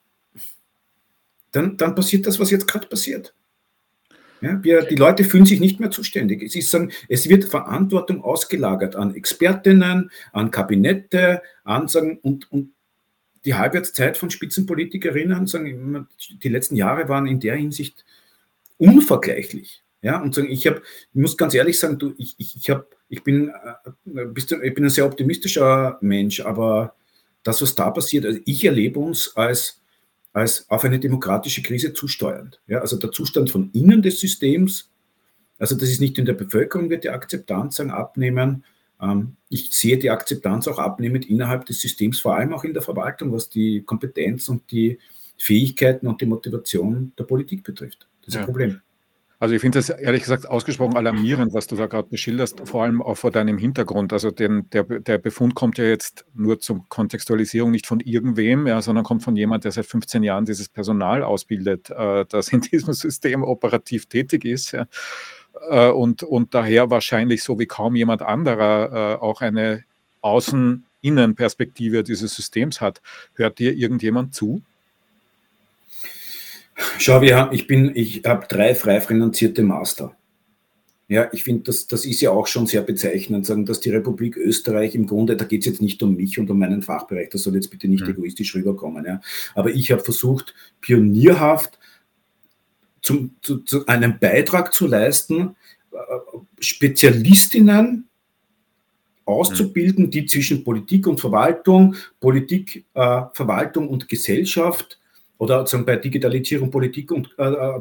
dann passiert das, was jetzt gerade passiert. Ja, die Leute fühlen sich nicht mehr zuständig. Es wird Verantwortung ausgelagert an Expertinnen, an Kabinette, und die Halbwertszeit von Spitzenpolitikerinnen, die letzten Jahre waren in der Hinsicht unvergleichlich. Ja, und ich muss ganz ehrlich sagen, ich bin ein sehr optimistischer Mensch, aber das, was da passiert, also ich erlebe uns als auf eine demokratische Krise zusteuernd. Ja, also der Zustand von innen des Systems, also das ist nicht in der Bevölkerung, wird die Akzeptanz abnehmen. Ich sehe die Akzeptanz auch abnehmend innerhalb des Systems, vor allem auch in der Verwaltung, was die Kompetenz und die Fähigkeiten und die Motivation der Politik betrifft. Das ist ein Problem. Also ich finde das ehrlich gesagt ausgesprochen alarmierend, was du da gerade beschilderst, vor allem auch vor deinem Hintergrund. Also der Befund kommt ja jetzt nur zur Kontextualisierung nicht von irgendwem, ja, sondern kommt von jemand, der seit 15 Jahren dieses Personal ausbildet, das in diesem System operativ tätig ist. Ja. Und daher wahrscheinlich so wie kaum jemand anderer auch eine Außen-Innen-Perspektive dieses Systems hat. Hört dir irgendjemand zu? Schau, ich habe 3 frei finanzierte Master. Ja, ich finde, das ist ja auch schon sehr bezeichnend, sagen, dass die Republik Österreich im Grunde, da geht es jetzt nicht um mich und um meinen Fachbereich, das soll jetzt bitte nicht egoistisch rüberkommen, ja. Aber ich habe versucht, pionierhaft zu einem Beitrag zu leisten, Spezialistinnen auszubilden, die zwischen Politik und Verwaltung, Verwaltung und Gesellschaft oder sagen, bei Digitalisierung, Politik und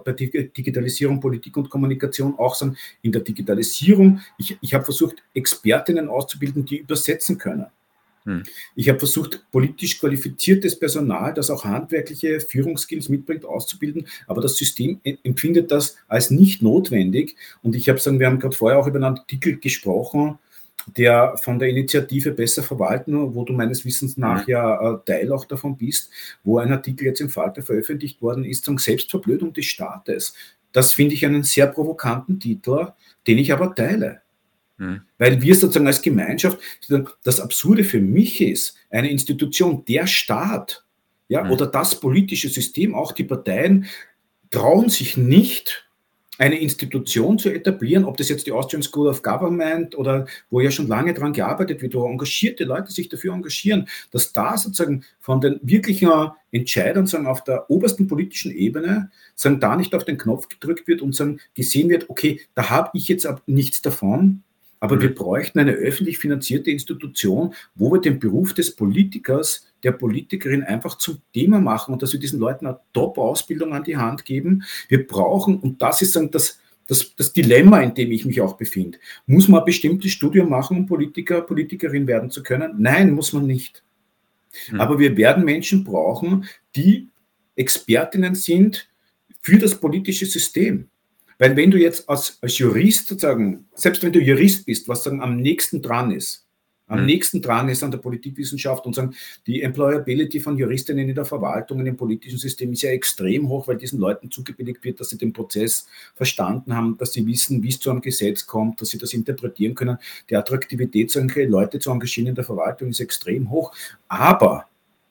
Kommunikation auch sagen, in der Digitalisierung. Ich habe versucht, Expertinnen auszubilden, die übersetzen können. Ich habe versucht, politisch qualifiziertes Personal, das auch handwerkliche Führungsskills mitbringt, auszubilden, aber das System empfindet das als nicht notwendig. Und wir haben gerade vorher auch über einen Artikel gesprochen, der von der Initiative Besser verwalten, wo du meines Wissens nach ja Teil auch davon bist, wo ein Artikel jetzt im Falter veröffentlicht worden ist, zum Selbstverblödung des Staates. Das finde ich einen sehr provokanten Titel, den ich aber teile. Weil wir sozusagen als Gemeinschaft, das Absurde für mich ist, eine Institution, der Staat, ja, oder das politische System, auch die Parteien, trauen sich nicht, eine Institution zu etablieren, ob das jetzt die Austrian School of Government oder wo ja schon lange daran gearbeitet wird, wo engagierte Leute sich dafür engagieren, dass da sozusagen von den wirklichen Entscheidern sagen, auf der obersten politischen Ebene sagen, da nicht auf den Knopf gedrückt wird und sagen, gesehen wird, okay, da habe ich jetzt nichts davon, aber wir bräuchten eine öffentlich finanzierte Institution, wo wir den Beruf des Politikers, der Politikerin einfach zum Thema machen und dass wir diesen Leuten eine Top-Ausbildung an die Hand geben. Wir brauchen, und das ist dann das Dilemma, in dem ich mich auch befinde, muss man ein bestimmtes Studium machen, um Politiker, Politikerin werden zu können? Nein, muss man nicht. Aber wir werden Menschen brauchen, die Expertinnen sind für das politische System. Weil wenn du jetzt als Jurist sozusagen, selbst wenn du Jurist bist, was dann am nächsten dran ist an der Politikwissenschaft und sagen, die Employability von Juristinnen in der Verwaltung, in dem politischen System ist ja extrem hoch, weil diesen Leuten zugebilligt wird, dass sie den Prozess verstanden haben, dass sie wissen, wie es zu einem Gesetz kommt, dass sie das interpretieren können. Die Attraktivität, solche Leute zu engagieren in der Verwaltung ist extrem hoch. Aber,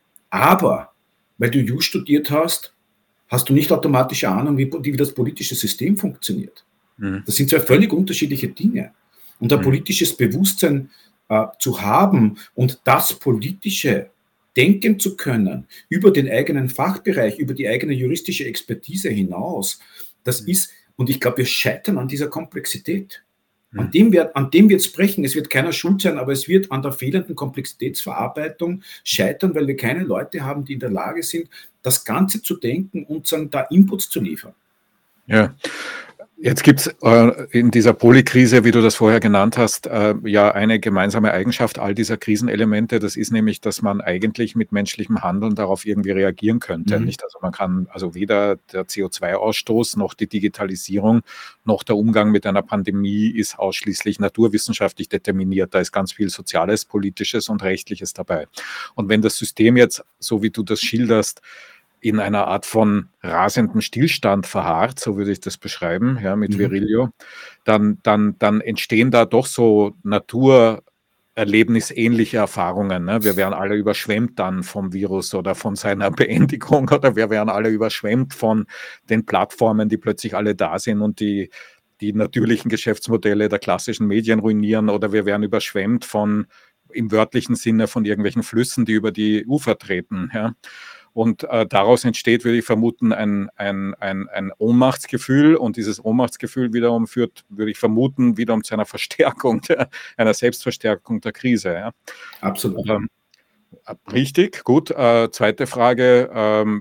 weil du Jus studiert hast du nicht automatisch eine Ahnung, wie das politische System funktioniert. Das sind zwei völlig unterschiedliche Dinge. Und ein politisches Bewusstsein zu haben und das Politische denken zu können, über den eigenen Fachbereich, über die eigene juristische Expertise hinaus, das ist, und ich glaube, wir scheitern an dieser Komplexität. An dem wird es brechen. Es wird keiner schuld sein, aber es wird an der fehlenden Komplexitätsverarbeitung scheitern, weil wir keine Leute haben, die in der Lage sind, das Ganze zu denken und sagen, da Inputs zu liefern. Ja. Jetzt gibt es in dieser Polykrise, wie du das vorher genannt hast, ja eine gemeinsame Eigenschaft all dieser Krisenelemente. Das ist nämlich, dass man eigentlich mit menschlichem Handeln darauf irgendwie reagieren könnte. Nicht? Also man kann also weder der CO2-Ausstoß noch die Digitalisierung noch der Umgang mit einer Pandemie ist ausschließlich naturwissenschaftlich determiniert. Da ist ganz viel Soziales, Politisches und Rechtliches dabei. Und wenn das System jetzt, so wie du das schilderst, in einer Art von rasendem Stillstand verharrt, so würde ich das beschreiben, ja, mit Virilio, dann entstehen da doch so naturerlebnisähnliche Erfahrungen. Ne? Wir werden alle überschwemmt dann vom Virus oder von seiner Beendigung oder wir werden alle überschwemmt von den Plattformen, die plötzlich alle da sind und die natürlichen Geschäftsmodelle der klassischen Medien ruinieren oder wir werden überschwemmt von, im wörtlichen Sinne, von irgendwelchen Flüssen, die über die Ufer treten, ja. Und daraus entsteht, würde ich vermuten, ein Ohnmachtsgefühl. Und dieses Ohnmachtsgefühl wiederum führt, würde ich vermuten, wiederum zu einer Verstärkung, einer Selbstverstärkung der Krise. Ja. Absolut. Richtig, gut. Zweite Frage.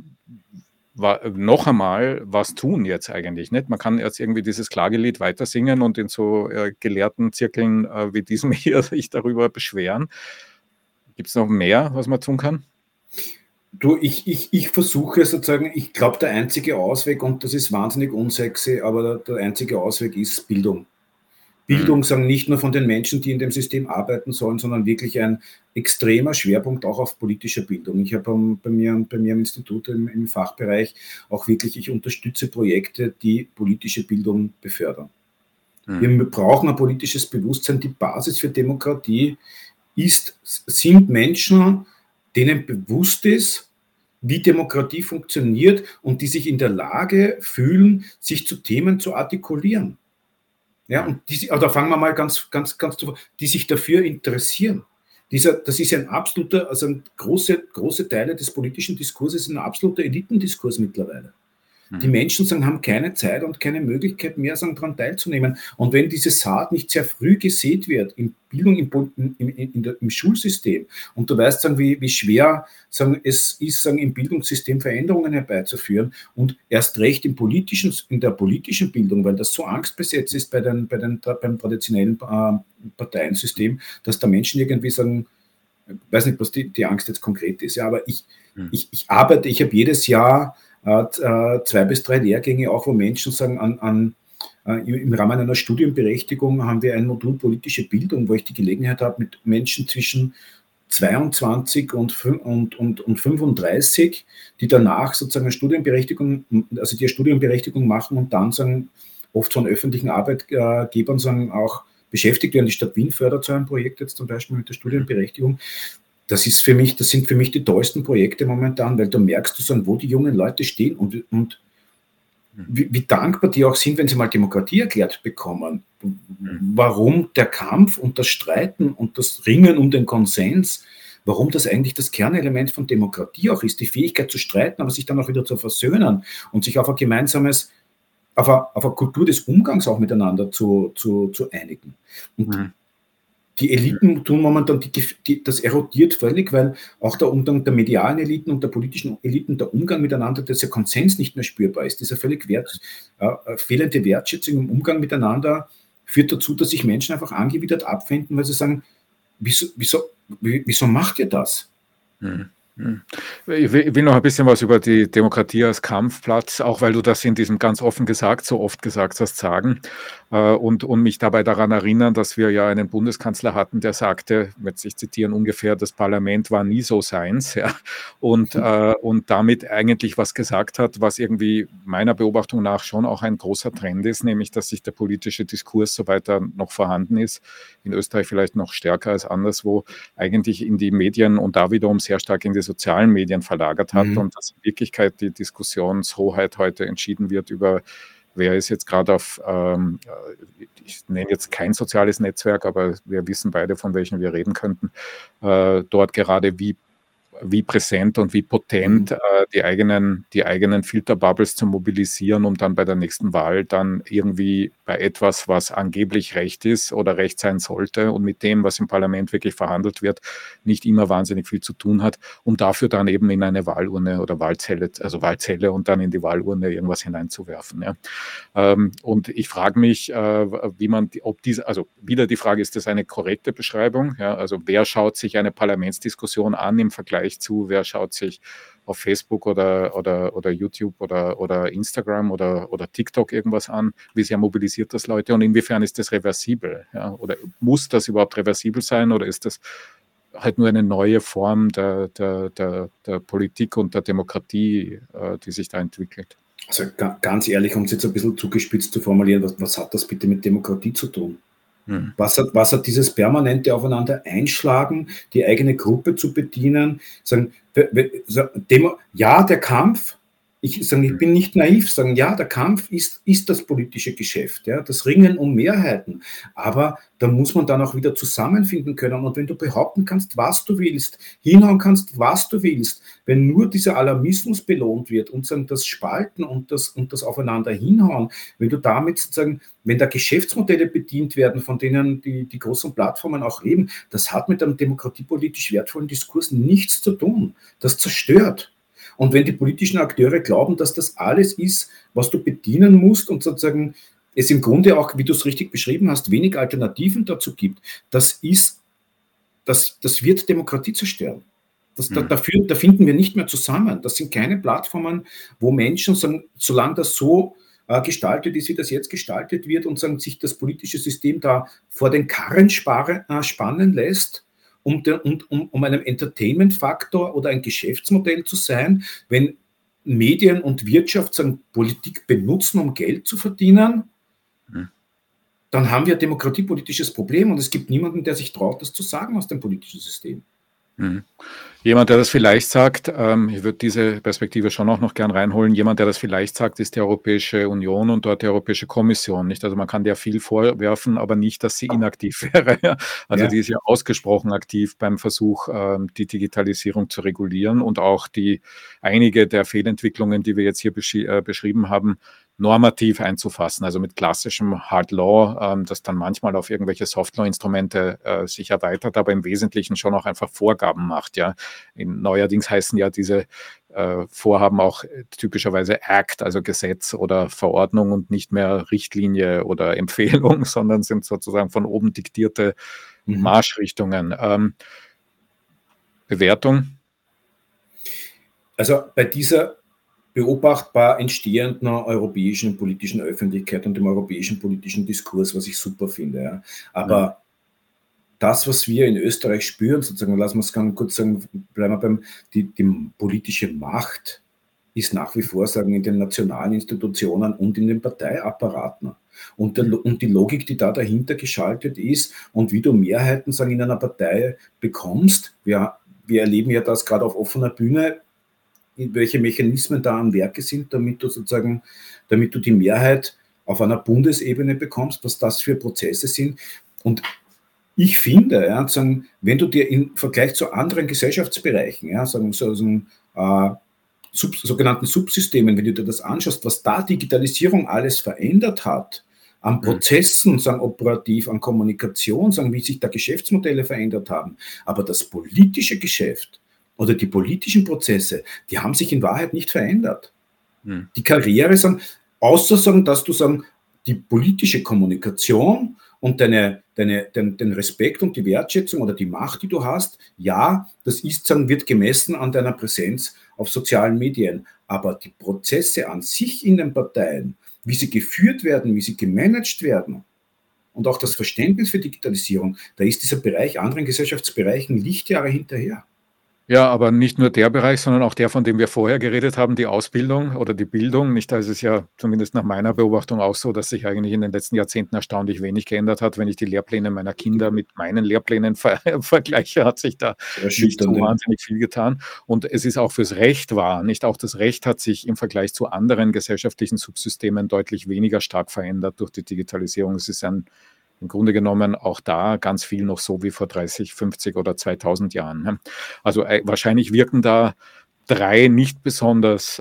Noch einmal, was tun jetzt eigentlich? Nicht? Man kann jetzt irgendwie dieses Klagelied weiter singen und in so gelehrten Zirkeln wie diesem hier sich darüber beschweren. Gibt es noch mehr, was man tun kann? Du, ich versuche sozusagen, ich glaube, der einzige Ausweg, und das ist wahnsinnig unsexy, aber der einzige Ausweg ist Bildung. Bildung, sagen nicht nur von den Menschen, die in dem System arbeiten sollen, sondern wirklich ein extremer Schwerpunkt auch auf politischer Bildung. Ich habe bei mir im Institut im Fachbereich auch wirklich, ich unterstütze Projekte, die politische Bildung befördern. Wir brauchen ein politisches Bewusstsein. Die Basis für Demokratie sind Menschen, denen bewusst ist, wie Demokratie funktioniert und die sich in der Lage fühlen, sich zu Themen zu artikulieren. Ja, und da fangen wir mal ganz die sich dafür interessieren. Das ist ein absoluter, also große Teile des politischen Diskurses sind ein absoluter Elitendiskurs mittlerweile. Die Menschen haben keine Zeit und keine Möglichkeit mehr, daran teilzunehmen. Und wenn diese Saat nicht sehr früh gesät wird, in Bildung, im Schulsystem, und du weißt, wie schwer es ist, im Bildungssystem Veränderungen herbeizuführen und erst recht in der politischen Bildung, weil das so angstbesetzt ist beim traditionellen Parteiensystem, dass da Menschen irgendwie sagen, ich weiß nicht, was die Angst jetzt konkret ist, ja, aber ich habe jedes Jahr 2 bis 3 Lehrgänge, auch wo Menschen sagen, im Rahmen einer Studienberechtigung haben wir ein Modul politische Bildung, wo ich die Gelegenheit habe, mit Menschen zwischen 22 und 35, die danach sozusagen eine Studienberechtigung machen und dann sagen, oft von öffentlichen Arbeitgebern auch beschäftigt werden. Die Stadt Wien fördert so ein Projekt jetzt zum Beispiel mit der Studienberechtigung. Das sind für mich die tollsten Projekte momentan, weil da merkst du, wo die jungen Leute stehen und wie dankbar die auch sind, wenn sie mal Demokratie erklärt bekommen. Warum der Kampf und das Streiten und das Ringen um den Konsens, warum das eigentlich das Kernelement von Demokratie auch ist, die Fähigkeit zu streiten, aber sich dann auch wieder zu versöhnen und sich auf ein gemeinsames, auf eine Kultur des Umgangs auch miteinander zu einigen. Und die Eliten tun momentan, das erodiert völlig, weil auch der Umgang der medialen Eliten und der politischen Eliten, der Umgang miteinander, dieser Konsens nicht mehr spürbar ist. Dieser völlig fehlende Wertschätzung im Umgang miteinander führt dazu, dass sich Menschen einfach angewidert abwenden, weil sie sagen, wieso macht ihr das? Ich will noch ein bisschen was über die Demokratie als Kampfplatz, auch weil du das in diesem ganz offen gesagt, so oft gesagt hast, sagen und mich dabei daran erinnern, dass wir ja einen Bundeskanzler hatten, der sagte, jetzt ich zitiere ungefähr, das Parlament war nie so seins, ja, und damit eigentlich was gesagt hat, was irgendwie meiner Beobachtung nach schon auch ein großer Trend ist, nämlich, dass sich der politische Diskurs, soweit er noch vorhanden ist, in Österreich vielleicht noch stärker als anderswo, eigentlich in die Medien und da wiederum sehr stark in die sozialen Medien verlagert hat und dass in Wirklichkeit die Diskussionshoheit heute entschieden wird über, wer ist jetzt gerade auf, ich nenne jetzt kein soziales Netzwerk, aber wir wissen beide, von welchen wir reden könnten, dort gerade wie wie präsent und wie potent die eigenen Filterbubbles zu mobilisieren, um dann bei der nächsten Wahl dann irgendwie bei etwas, was angeblich Recht ist oder Recht sein sollte und mit dem, was im Parlament wirklich verhandelt wird, nicht immer wahnsinnig viel zu tun hat, um dafür dann eben in eine Wahlurne oder Wahlzelle, also Wahlzelle und dann in die Wahlurne irgendwas hineinzuwerfen. Ja. Und ich frage mich, wie man, ob diese, also wieder die Frage, ist das eine korrekte Beschreibung? Ja, also wer schaut sich eine Parlamentsdiskussion an im Vergleich zu, wer schaut sich auf Facebook oder YouTube oder Instagram oder TikTok irgendwas an? Wie sehr mobilisiert das Leute und inwiefern ist das reversibel? Ja? Oder muss das überhaupt reversibel sein oder ist das halt nur eine neue Form der Politik und der Demokratie, die sich da entwickelt? Also ganz ehrlich, um es jetzt ein bisschen zugespitzt zu formulieren, was hat das bitte mit Demokratie zu tun? Was hat dieses permanente Aufeinander einschlagen, die eigene Gruppe zu bedienen, sagen, ja, der Kampf, ich bin nicht naiv, sagen, ja, der Kampf ist das politische Geschäft, ja, das Ringen um Mehrheiten, aber da muss man dann auch wieder zusammenfinden können und wenn du behaupten kannst, was du willst, hinhauen kannst, was du willst, wenn nur dieser Alarmismus belohnt wird und sagen, das Spalten und das Aufeinander hinhauen, wenn du damit sozusagen, wenn da Geschäftsmodelle bedient werden, von denen die großen Plattformen auch leben, das hat mit einem demokratiepolitisch wertvollen Diskurs nichts zu tun. Das zerstört. Und wenn die politischen Akteure glauben, dass das alles ist, was du bedienen musst und sozusagen es im Grunde auch, wie du es richtig beschrieben hast, wenig Alternativen dazu gibt, das wird Demokratie zerstören. Da finden wir nicht mehr zusammen. Das sind keine Plattformen, wo Menschen, sagen, solange das so gestaltet ist, wie das jetzt gestaltet wird und sagen, sich das politische System da vor den Karren spannen lässt, um einem Entertainment-Faktor oder ein Geschäftsmodell zu sein, wenn Medien und Wirtschaft sagen, Politik benutzen, um Geld zu verdienen, dann haben wir ein demokratiepolitisches Problem und es gibt niemanden, der sich traut, das zu sagen aus dem politischen System. Jemand, der das vielleicht sagt, ich würde diese Perspektive schon auch noch gern reinholen, jemand, der das vielleicht sagt, ist die Europäische Union und dort die Europäische Kommission. Nicht? Also man kann der viel vorwerfen, aber nicht, dass sie inaktiv wäre. Also die ist ja ausgesprochen aktiv beim Versuch, die Digitalisierung zu regulieren und auch einige der Fehlentwicklungen, die wir jetzt hier beschrieben haben, normativ einzufassen, also mit klassischem Hard Law, das dann manchmal auf irgendwelche Soft Law Instrumente sich erweitert, aber im Wesentlichen schon auch einfach Vorgaben macht. Ja. Neuerdings heißen ja diese Vorhaben auch typischerweise Act, also Gesetz oder Verordnung und nicht mehr Richtlinie oder Empfehlung, sondern sind sozusagen von oben diktierte Marschrichtungen. Bewertung? Also bei dieser beobachtbar entstehenden europäischen politischen Öffentlichkeit und dem europäischen politischen Diskurs, was ich super finde. Ja. Aber das, was wir in Österreich spüren, sozusagen, lassen wir es ganz kurz sagen, bleiben wir die politische Macht ist nach wie vor, sagen, in den nationalen Institutionen und in den Parteiapparaten. Und die Logik, die da dahinter geschaltet ist und wie du Mehrheiten, sagen, in einer Partei bekommst, wir erleben ja das gerade auf offener Bühne, welche Mechanismen da am Werke sind, damit du die Mehrheit auf einer Bundesebene bekommst, was das für Prozesse sind. Und ich finde, ja, sagen, wenn du dir im Vergleich zu anderen Gesellschaftsbereichen, ja, sogenannten Subsystemen, wenn du dir das anschaust, was da Digitalisierung alles verändert hat, an Prozessen, sagen operativ, an Kommunikation, sagen, wie sich da Geschäftsmodelle verändert haben, aber das politische Geschäft oder die politischen Prozesse, die haben sich in Wahrheit nicht verändert. Die Karriere, außer dass du die politische Kommunikation und den Respekt und die Wertschätzung oder die Macht, die du hast, ja, das ist, wird gemessen an deiner Präsenz auf sozialen Medien. Aber die Prozesse an sich in den Parteien, wie sie geführt werden, wie sie gemanagt werden und auch das Verständnis für Digitalisierung, da ist dieser Bereich anderen Gesellschaftsbereichen Lichtjahre hinterher. Ja, aber nicht nur der Bereich, sondern auch der, von dem wir vorher geredet haben, die Ausbildung oder die Bildung. Nicht, da ist es ja zumindest nach meiner Beobachtung auch so, dass sich eigentlich in den letzten Jahrzehnten erstaunlich wenig geändert hat. Wenn ich die Lehrpläne meiner Kinder mit meinen Lehrplänen vergleiche, hat sich da nicht so wahnsinnig viel getan. Und es ist auch fürs Recht wahr. Nicht auch das Recht hat sich im Vergleich zu anderen gesellschaftlichen Subsystemen deutlich weniger stark verändert durch die Digitalisierung. Es ist ein im Grunde genommen auch da ganz viel noch so wie vor 30, 50 oder 2000 Jahren. Ne? Also wahrscheinlich wirken da drei nicht besonders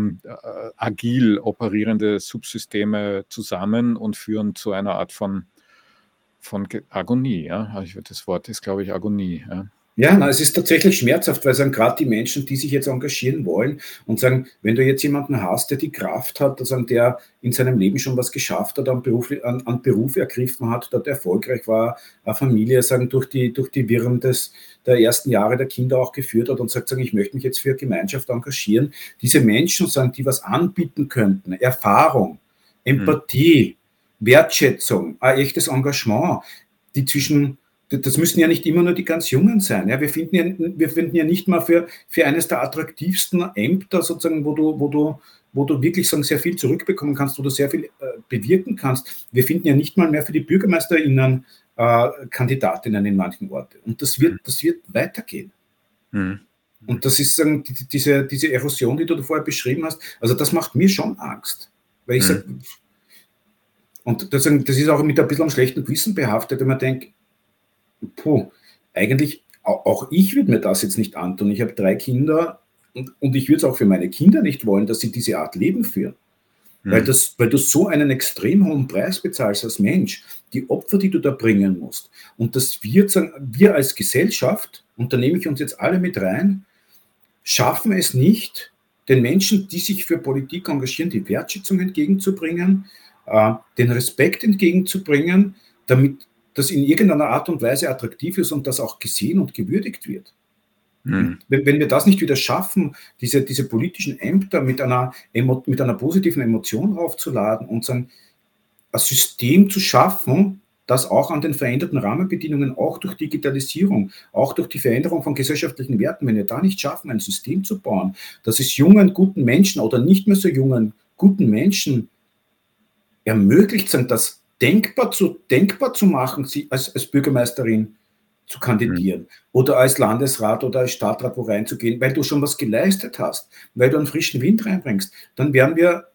agil operierende Subsysteme zusammen und führen zu einer Art von Agonie. Ja? Also das Wort ist, glaube ich, Agonie. Ja? Ja, na, es ist tatsächlich schmerzhaft, weil sagen gerade die Menschen, die sich jetzt engagieren wollen und sagen, wenn du jetzt jemanden hast, der die Kraft hat, sagen, der in seinem Leben schon was geschafft hat, an Beruf ergriffen hat, dort erfolgreich war, eine Familie sagen, durch die Wirren der ersten Jahre der Kinder auch geführt hat und sagt, sagen, ich möchte mich jetzt für Gemeinschaft engagieren. Diese Menschen, sagen, die was anbieten könnten, Erfahrung, Empathie, Wertschätzung, ein echtes Engagement, die zwischen das müssen ja nicht immer nur die ganz Jungen sein. Ja? Wir finden ja nicht mal für eines der attraktivsten Ämter, sozusagen, wo du wirklich sagen, sehr viel zurückbekommen kannst, wo du sehr viel bewirken kannst. Wir finden ja nicht mal mehr für die BürgermeisterInnen Kandidatinnen in manchen Orten. Und das wird weitergehen. Und das ist sagen, diese Erosion, die du vorher beschrieben hast, also das macht mir schon Angst. Weil ich sage, und das ist auch mit ein bisschen am schlechten Gewissen behaftet, wenn man denkt, eigentlich, auch ich würde mir das jetzt nicht antun. Ich habe 3 Kinder und ich würde es auch für meine Kinder nicht wollen, dass sie diese Art Leben führen. Weil du so einen extrem hohen Preis bezahlst als Mensch, die Opfer, die du da bringen musst. Und dass wir als Gesellschaft, und da nehme ich uns jetzt alle mit rein, schaffen es nicht, den Menschen, die sich für Politik engagieren, die Wertschätzung entgegenzubringen, den Respekt entgegenzubringen, damit das in irgendeiner Art und Weise attraktiv ist und das auch gesehen und gewürdigt wird. Wenn wir das nicht wieder schaffen, diese politischen Ämter mit einer positiven Emotion aufzuladen und sagen, ein System zu schaffen, das auch an den veränderten Rahmenbedingungen, auch durch Digitalisierung, auch durch die Veränderung von gesellschaftlichen Werten, wenn wir da nicht schaffen, ein System zu bauen, dass es jungen, guten Menschen oder nicht mehr so jungen, guten Menschen ermöglicht, das denkbar zu machen, sie als Bürgermeisterin zu kandidieren oder als Landesrat oder als Stadtrat wo reinzugehen, weil du schon was geleistet hast, weil du einen frischen Wind reinbringst, dann wird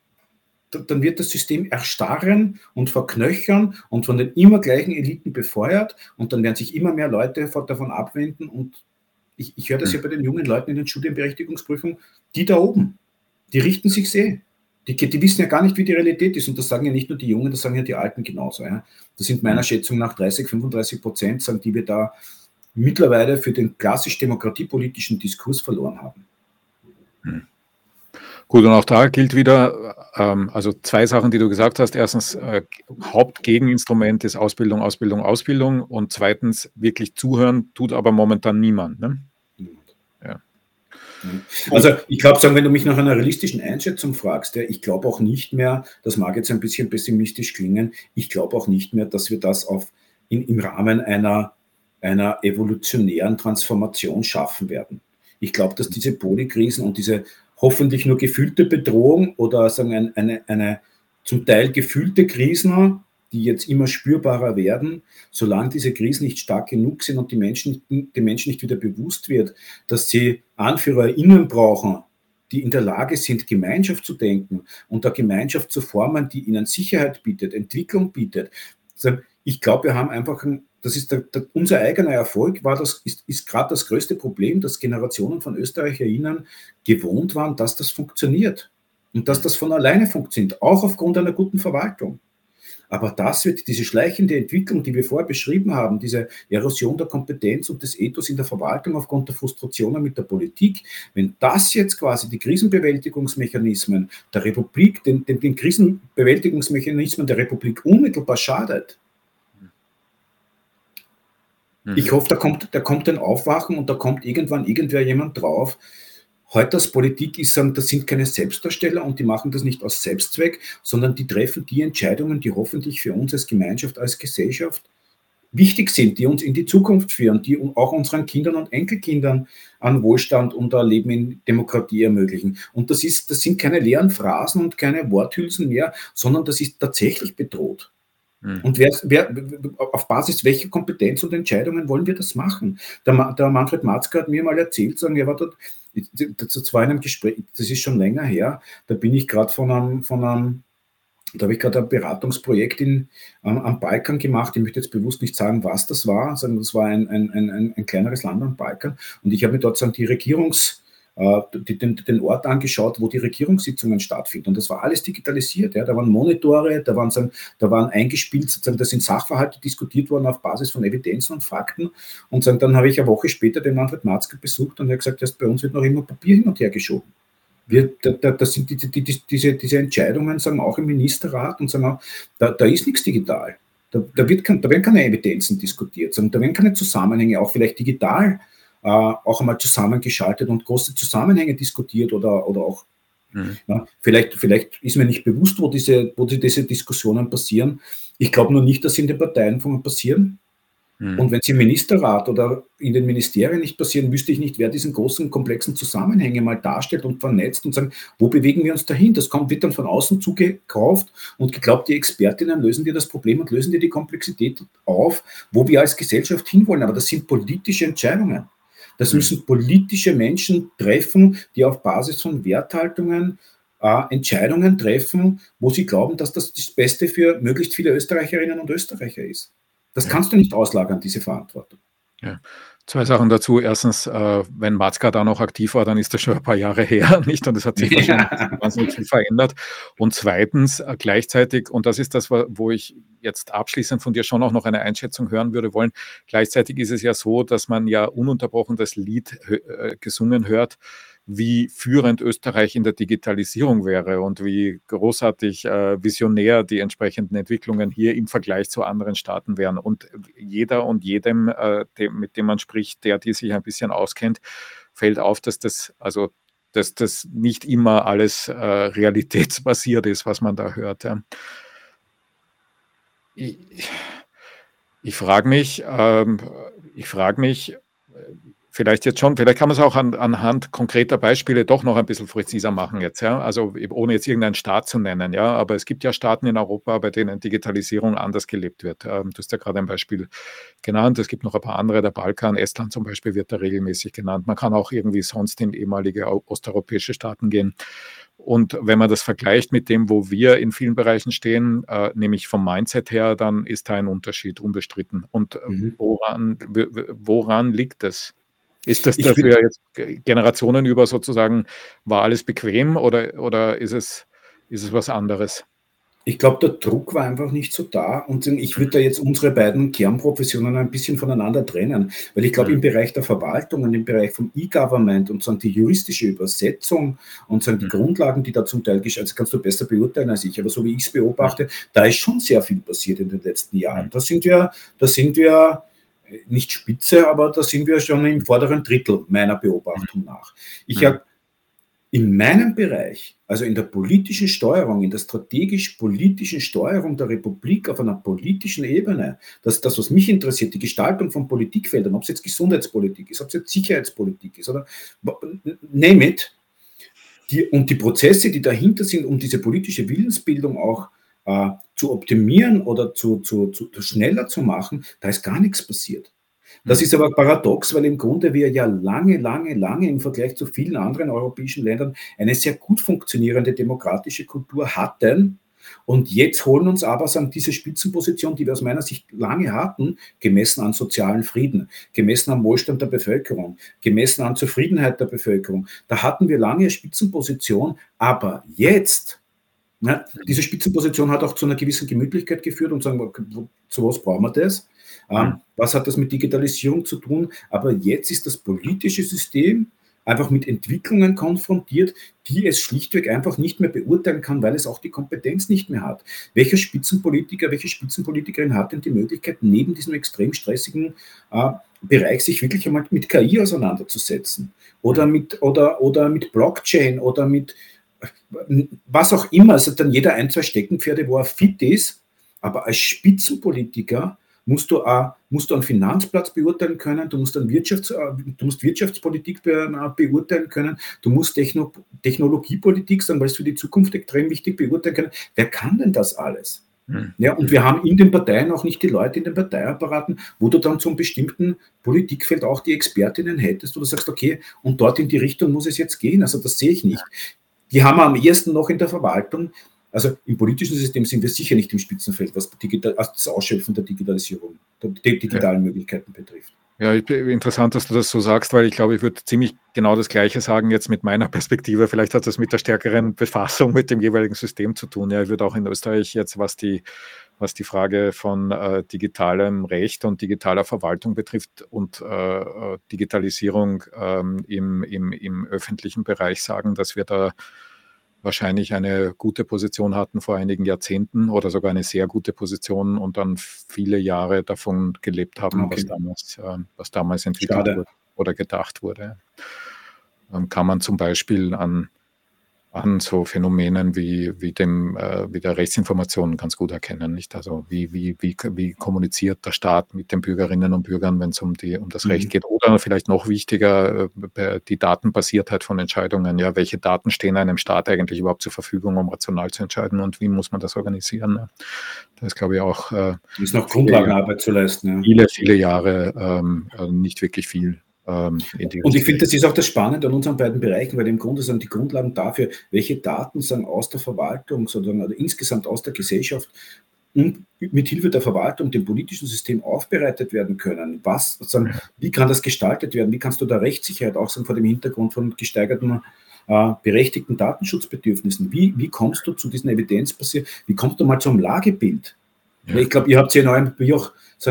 das System erstarren und verknöchern und von den immer gleichen Eliten befeuert und dann werden sich immer mehr Leute davon abwenden und ich höre das ja bei den jungen Leuten in den Studienberechtigungsprüfungen, die da oben, die richten sich sehr. Die wissen ja gar nicht, wie die Realität ist. Und das sagen ja nicht nur die Jungen, das sagen ja die Alten genauso. Ja. Das sind meiner Schätzung nach 30-35%, sagen, die wir da mittlerweile für den klassisch demokratiepolitischen Diskurs verloren haben. Gut, und auch da gilt wieder, also 2 Sachen, die du gesagt hast. Erstens, Hauptgegeninstrument ist Ausbildung, Ausbildung, Ausbildung. Und zweitens, wirklich zuhören tut aber momentan niemand. Ne? Ja. Also ich glaube, wenn du mich nach einer realistischen Einschätzung fragst, ich glaube auch nicht mehr, das mag jetzt ein bisschen pessimistisch klingen, ich glaube auch nicht mehr, dass wir das im Rahmen einer evolutionären Transformation schaffen werden. Ich glaube, dass diese Polykrisen und diese hoffentlich nur gefühlte Bedrohung oder sagen eine zum Teil gefühlte Krisen, die jetzt immer spürbarer werden, solange diese Krisen nicht stark genug sind und den Menschen nicht wieder bewusst wird, dass sie AnführerInnen brauchen, die in der Lage sind, Gemeinschaft zu denken und eine Gemeinschaft zu formen, die ihnen Sicherheit bietet, Entwicklung bietet. Also ich glaube, wir haben einfach, das ist unser eigener Erfolg, ist gerade das größte Problem, dass Generationen von ÖsterreicherInnen gewohnt waren, dass das funktioniert und dass das von alleine funktioniert, auch aufgrund einer guten Verwaltung. Aber diese schleichende Entwicklung, die wir vorher beschrieben haben, diese Erosion der Kompetenz und des Ethos in der Verwaltung aufgrund der Frustrationen mit der Politik, wenn das jetzt quasi die Krisenbewältigungsmechanismen der Republik, den Krisenbewältigungsmechanismen der Republik unmittelbar schadet, ich hoffe, da kommt ein Aufwachen und da kommt irgendwann jemand drauf. Heute als Politik das sind keine Selbstdarsteller und die machen das nicht aus Selbstzweck, sondern die treffen die Entscheidungen, die hoffentlich für uns als Gemeinschaft, als Gesellschaft wichtig sind, die uns in die Zukunft führen, die auch unseren Kindern und Enkelkindern an Wohlstand und ein Leben in Demokratie ermöglichen. Und das sind keine leeren Phrasen und keine Worthülsen mehr, sondern das ist tatsächlich bedroht. Und auf Basis welcher Kompetenz und Entscheidungen wollen wir das machen? Der Manfred Matzke hat mir mal erzählt, er war dort, das war in einem Gespräch, das ist schon länger her, da bin ich gerade von einem Da habe ich gerade ein Beratungsprojekt am Balkan gemacht. Ich möchte jetzt bewusst nicht sagen, was das war, sondern das war ein kleineres Land am Balkan. Und ich habe mir dort die den Ort angeschaut, wo die Regierungssitzungen stattfinden. Und das war alles digitalisiert. Ja. Da waren Monitore, da waren eingespielt, sozusagen, da sind Sachverhalte diskutiert worden auf Basis von Evidenzen und Fakten. Und dann habe ich eine Woche später den Manfred Matzke besucht und er hat gesagt, bei uns wird noch immer Papier hin und her geschoben. Das sind diese Entscheidungen, sagen auch im Ministerrat und sagen auch, da ist nichts digital. Da werden keine Evidenzen diskutiert, da werden keine Zusammenhänge, auch vielleicht digital, auch einmal zusammengeschaltet und große Zusammenhänge diskutiert oder auch, ja, vielleicht ist mir nicht bewusst, wo diese Diskussionen passieren. Ich glaube nur nicht, dass sie in den Parteien passieren. Und wenn sie im Ministerrat oder in den Ministerien nicht passieren, wüsste ich nicht, wer diesen großen, komplexen Zusammenhänge mal darstellt und vernetzt und sagt, wo bewegen wir uns dahin? Das wird dann von außen zugekauft und geglaubt, die Expertinnen lösen dir das Problem und lösen dir die Komplexität auf, wo wir als Gesellschaft hinwollen. Aber das sind politische Entscheidungen. Das müssen politische Menschen treffen, die auf Basis von Werthaltungen Entscheidungen treffen, wo sie glauben, dass das Beste für möglichst viele Österreicherinnen und Österreicher ist. Das kannst du nicht auslagern, diese Verantwortung. Ja. 2 Sachen dazu. Erstens, wenn Matzka da noch aktiv war, dann ist das schon ein paar Jahre her, nicht? Und es hat sich wahrscheinlich wahnsinnig viel verändert. Und zweitens, gleichzeitig, und das ist das, wo ich jetzt abschließend von dir schon auch noch eine Einschätzung hören würde wollen, gleichzeitig ist es ja so, dass man ja ununterbrochen das Lied gesungen hört, wie führend Österreich in der Digitalisierung wäre und wie großartig visionär die entsprechenden Entwicklungen hier im Vergleich zu anderen Staaten wären. Und jeder und jedem, mit dem man spricht, die sich ein bisschen auskennt, fällt auf, dass das nicht immer alles realitätsbasiert ist, was man da hört. Ja. Ich frage mich, vielleicht jetzt schon, vielleicht kann man es auch anhand konkreter Beispiele doch noch ein bisschen präziser machen jetzt, ja. Also ohne jetzt irgendeinen Staat zu nennen, ja. Aber es gibt ja Staaten in Europa, bei denen Digitalisierung anders gelebt wird. Du hast ja gerade ein Beispiel genannt. Es gibt noch ein paar andere, der Balkan, Estland zum Beispiel wird da regelmäßig genannt. Man kann auch irgendwie sonst in ehemalige osteuropäische Staaten gehen. Und wenn man das vergleicht mit dem, wo wir in vielen Bereichen stehen, nämlich vom Mindset her, dann ist da ein Unterschied unbestritten. Und woran liegt das? Ist das dafür jetzt Generationen über sozusagen, war alles bequem oder ist es was anderes? Ich glaube, der Druck war einfach nicht so da und ich würde da jetzt unsere beiden Kernprofessionen ein bisschen voneinander trennen, weil ich glaube, im Bereich der Verwaltung und im Bereich vom E-Government und die juristische Übersetzung und die Grundlagen, die da zum Teil geschehen, das kannst du besser beurteilen als ich, aber so wie ich es beobachte, da ist schon sehr viel passiert in den letzten Jahren. Da sind wir nicht Spitze, aber da sind wir schon im vorderen Drittel meiner Beobachtung nach. Ich habe in meinem Bereich, also in der politischen Steuerung, in der strategisch-politischen Steuerung der Republik auf einer politischen Ebene, das, was mich interessiert, die Gestaltung von Politikfeldern, ob es jetzt Gesundheitspolitik ist, ob es jetzt Sicherheitspolitik ist oder name it, und die Prozesse, die dahinter sind, um diese politische Willensbildung auch zu optimieren oder zu schneller zu machen, da ist gar nichts passiert. Das ist aber paradox, weil im Grunde wir ja lange im Vergleich zu vielen anderen europäischen Ländern eine sehr gut funktionierende demokratische Kultur hatten. Und jetzt holen uns aber diese Spitzenposition, die wir aus meiner Sicht lange hatten, gemessen an sozialen Frieden, gemessen am Wohlstand der Bevölkerung, gemessen an Zufriedenheit der Bevölkerung. Da hatten wir lange eine Spitzenposition, aber jetzt, diese Spitzenposition hat auch zu einer gewissen Gemütlichkeit geführt und sagen, zu was brauchen wir das? Was hat das mit Digitalisierung zu tun? Aber jetzt ist das politische System einfach mit Entwicklungen konfrontiert, die es schlichtweg einfach nicht mehr beurteilen kann, weil es auch die Kompetenz nicht mehr hat. Welcher Spitzenpolitiker, welche Spitzenpolitikerin hat denn die Möglichkeit, neben diesem extrem stressigen Bereich sich wirklich einmal mit KI auseinanderzusetzen? Oder mit Blockchain oder mit was auch immer. Es hat dann jeder 1, 2 Steckenpferde, wo er fit ist, aber als Spitzenpolitiker musst du einen Finanzplatz beurteilen können, du musst Wirtschaftspolitik beurteilen können, du musst Technologiepolitik, sagen, weil es für die Zukunft extrem wichtig beurteilen können. Wer kann denn das alles? Ja, und wir haben in den Parteien auch nicht die Leute in den Parteiapparaten, wo du dann zum bestimmten Politikfeld auch die Expertinnen hättest, wo du sagst, okay, und dort in die Richtung muss es jetzt gehen. Also das sehe ich nicht. Die haben wir am ehesten noch in der Verwaltung, Also im politischen System sind wir sicher nicht im Spitzenfeld, was das Ausschöpfen der Digitalisierung, der digitalen Möglichkeiten betrifft. Ja, interessant, dass du das so sagst, weil ich glaube, ich würde ziemlich genau das Gleiche sagen jetzt mit meiner Perspektive. Vielleicht hat das mit der stärkeren Befassung mit dem jeweiligen System zu tun. Ja, ich würde auch in Österreich jetzt, was die Frage von digitalem Recht und digitaler Verwaltung betrifft und Digitalisierung im öffentlichen Bereich sagen, dass wir da wahrscheinlich eine gute Position hatten vor einigen Jahrzehnten oder sogar eine sehr gute Position und dann viele Jahre davon gelebt haben, Okay. was damals entwickelt Schade. wurde oder gedacht wurde. Kann man zum Beispiel an so Phänomenen wie der Rechtsinformation ganz gut erkennen, nicht? Also wie kommuniziert der Staat mit den Bürgerinnen und Bürgern, wenn es um das Recht geht? Oder vielleicht noch wichtiger, die Datenbasiertheit von Entscheidungen. Ja, welche Daten stehen einem Staat eigentlich überhaupt zur Verfügung, um rational zu entscheiden und wie muss man das organisieren? Ja? Das ist, glaube ich, auch ist noch Grundlagenarbeit zu leisten. Ja. Viele Jahre nicht wirklich viel. Und ich finde, das ist auch das Spannende an unseren beiden Bereichen, weil im Grunde sind die Grundlagen dafür, welche Daten aus der Verwaltung, sozusagen, oder insgesamt aus der Gesellschaft und mit Hilfe der Verwaltung, dem politischen System aufbereitet werden können. Wie kann das gestaltet werden? Wie kannst du da Rechtssicherheit auch vor dem Hintergrund von gesteigerten berechtigten Datenschutzbedürfnissen? Wie kommst du zu diesen Evidenzbasierten? Wie kommst du mal zum Lagebild? Ja. Ich glaube, ihr habt ja in eurem Buch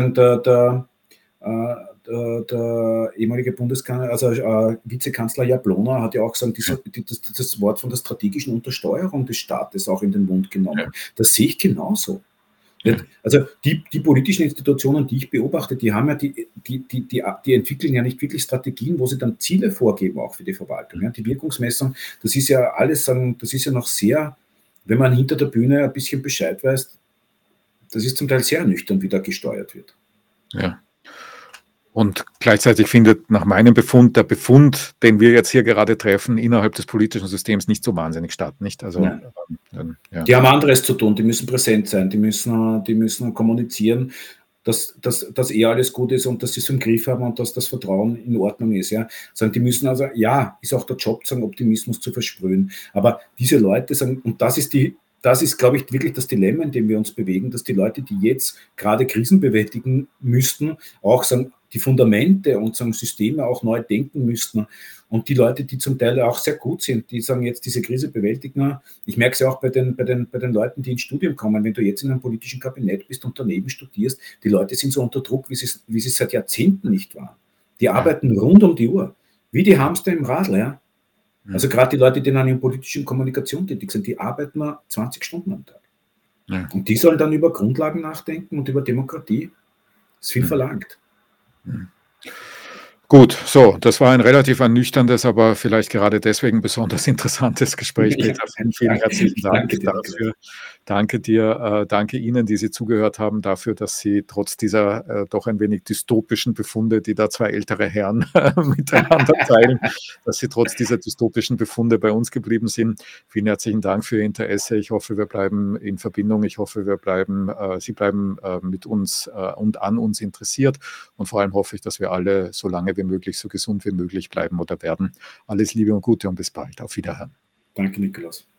der ehemalige Vizekanzler Jablona hat ja auch gesagt, das Wort von der strategischen Untersteuerung des Staates auch in den Mund genommen. Ja. Das sehe ich genauso. Ja. Also die politischen Institutionen, die ich beobachte, die haben ja die entwickeln ja nicht wirklich Strategien, wo sie dann Ziele vorgeben, auch für die Verwaltung. Ja. Die Wirkungsmessung, das ist ja alles, das ist ja noch sehr, wenn man hinter der Bühne ein bisschen Bescheid weiß, das ist zum Teil sehr nüchtern, wie da gesteuert wird. Ja. Und gleichzeitig findet nach meinem Befund der Befund, den wir jetzt hier gerade treffen, innerhalb des politischen Systems nicht so wahnsinnig statt, nicht? Also, ja. Die haben anderes zu tun, die müssen präsent sein, die müssen kommunizieren, dass alles gut ist und dass sie es im Griff haben und dass das Vertrauen in Ordnung ist. Ja. Sagen, die müssen also, ja, ist auch der Job, sagen, Optimismus zu versprühen. Aber diese Leute sagen, und das ist, glaube ich, wirklich das Dilemma, in dem wir uns bewegen, dass die Leute, die jetzt gerade Krisen bewältigen müssten, auch sagen, die Fundamente und sagen, Systeme auch neu denken müssten. Und die Leute, die zum Teil auch sehr gut sind, die sagen jetzt diese Krise bewältigen. Ich merke es ja auch bei den Leuten, die ins Studium kommen. Wenn du jetzt in einem politischen Kabinett bist und daneben studierst, die Leute sind so unter Druck, wie sie seit Jahrzehnten nicht waren. Die arbeiten rund um die Uhr, wie die Hamster im Radl. Ja? Also gerade die Leute, die dann in politischen Kommunikation tätig sind, die arbeiten nur 20 Stunden am Tag. Ja. Und die sollen dann über Grundlagen nachdenken und über Demokratie. Das ist viel verlangt. Gut, so, das war ein relativ ernüchterndes, aber vielleicht gerade deswegen besonders interessantes Gespräch, Peter. Vielen herzlichen Dank dafür. Danke dir, danke Ihnen, die Sie zugehört haben, dafür, dass Sie trotz dieser doch ein wenig dystopischen Befunde, die da zwei ältere Herren miteinander teilen, dass Sie trotz dieser dystopischen Befunde bei uns geblieben sind. Vielen herzlichen Dank für Ihr Interesse. Ich hoffe, wir bleiben in Verbindung. Ich hoffe, Sie bleiben mit uns und an uns interessiert. Und vor allem hoffe ich, dass wir alle so lange wie möglich, so gesund wie möglich bleiben oder werden. Alles Liebe und Gute und bis bald. Auf Wiederhören. Danke, Nikolaus.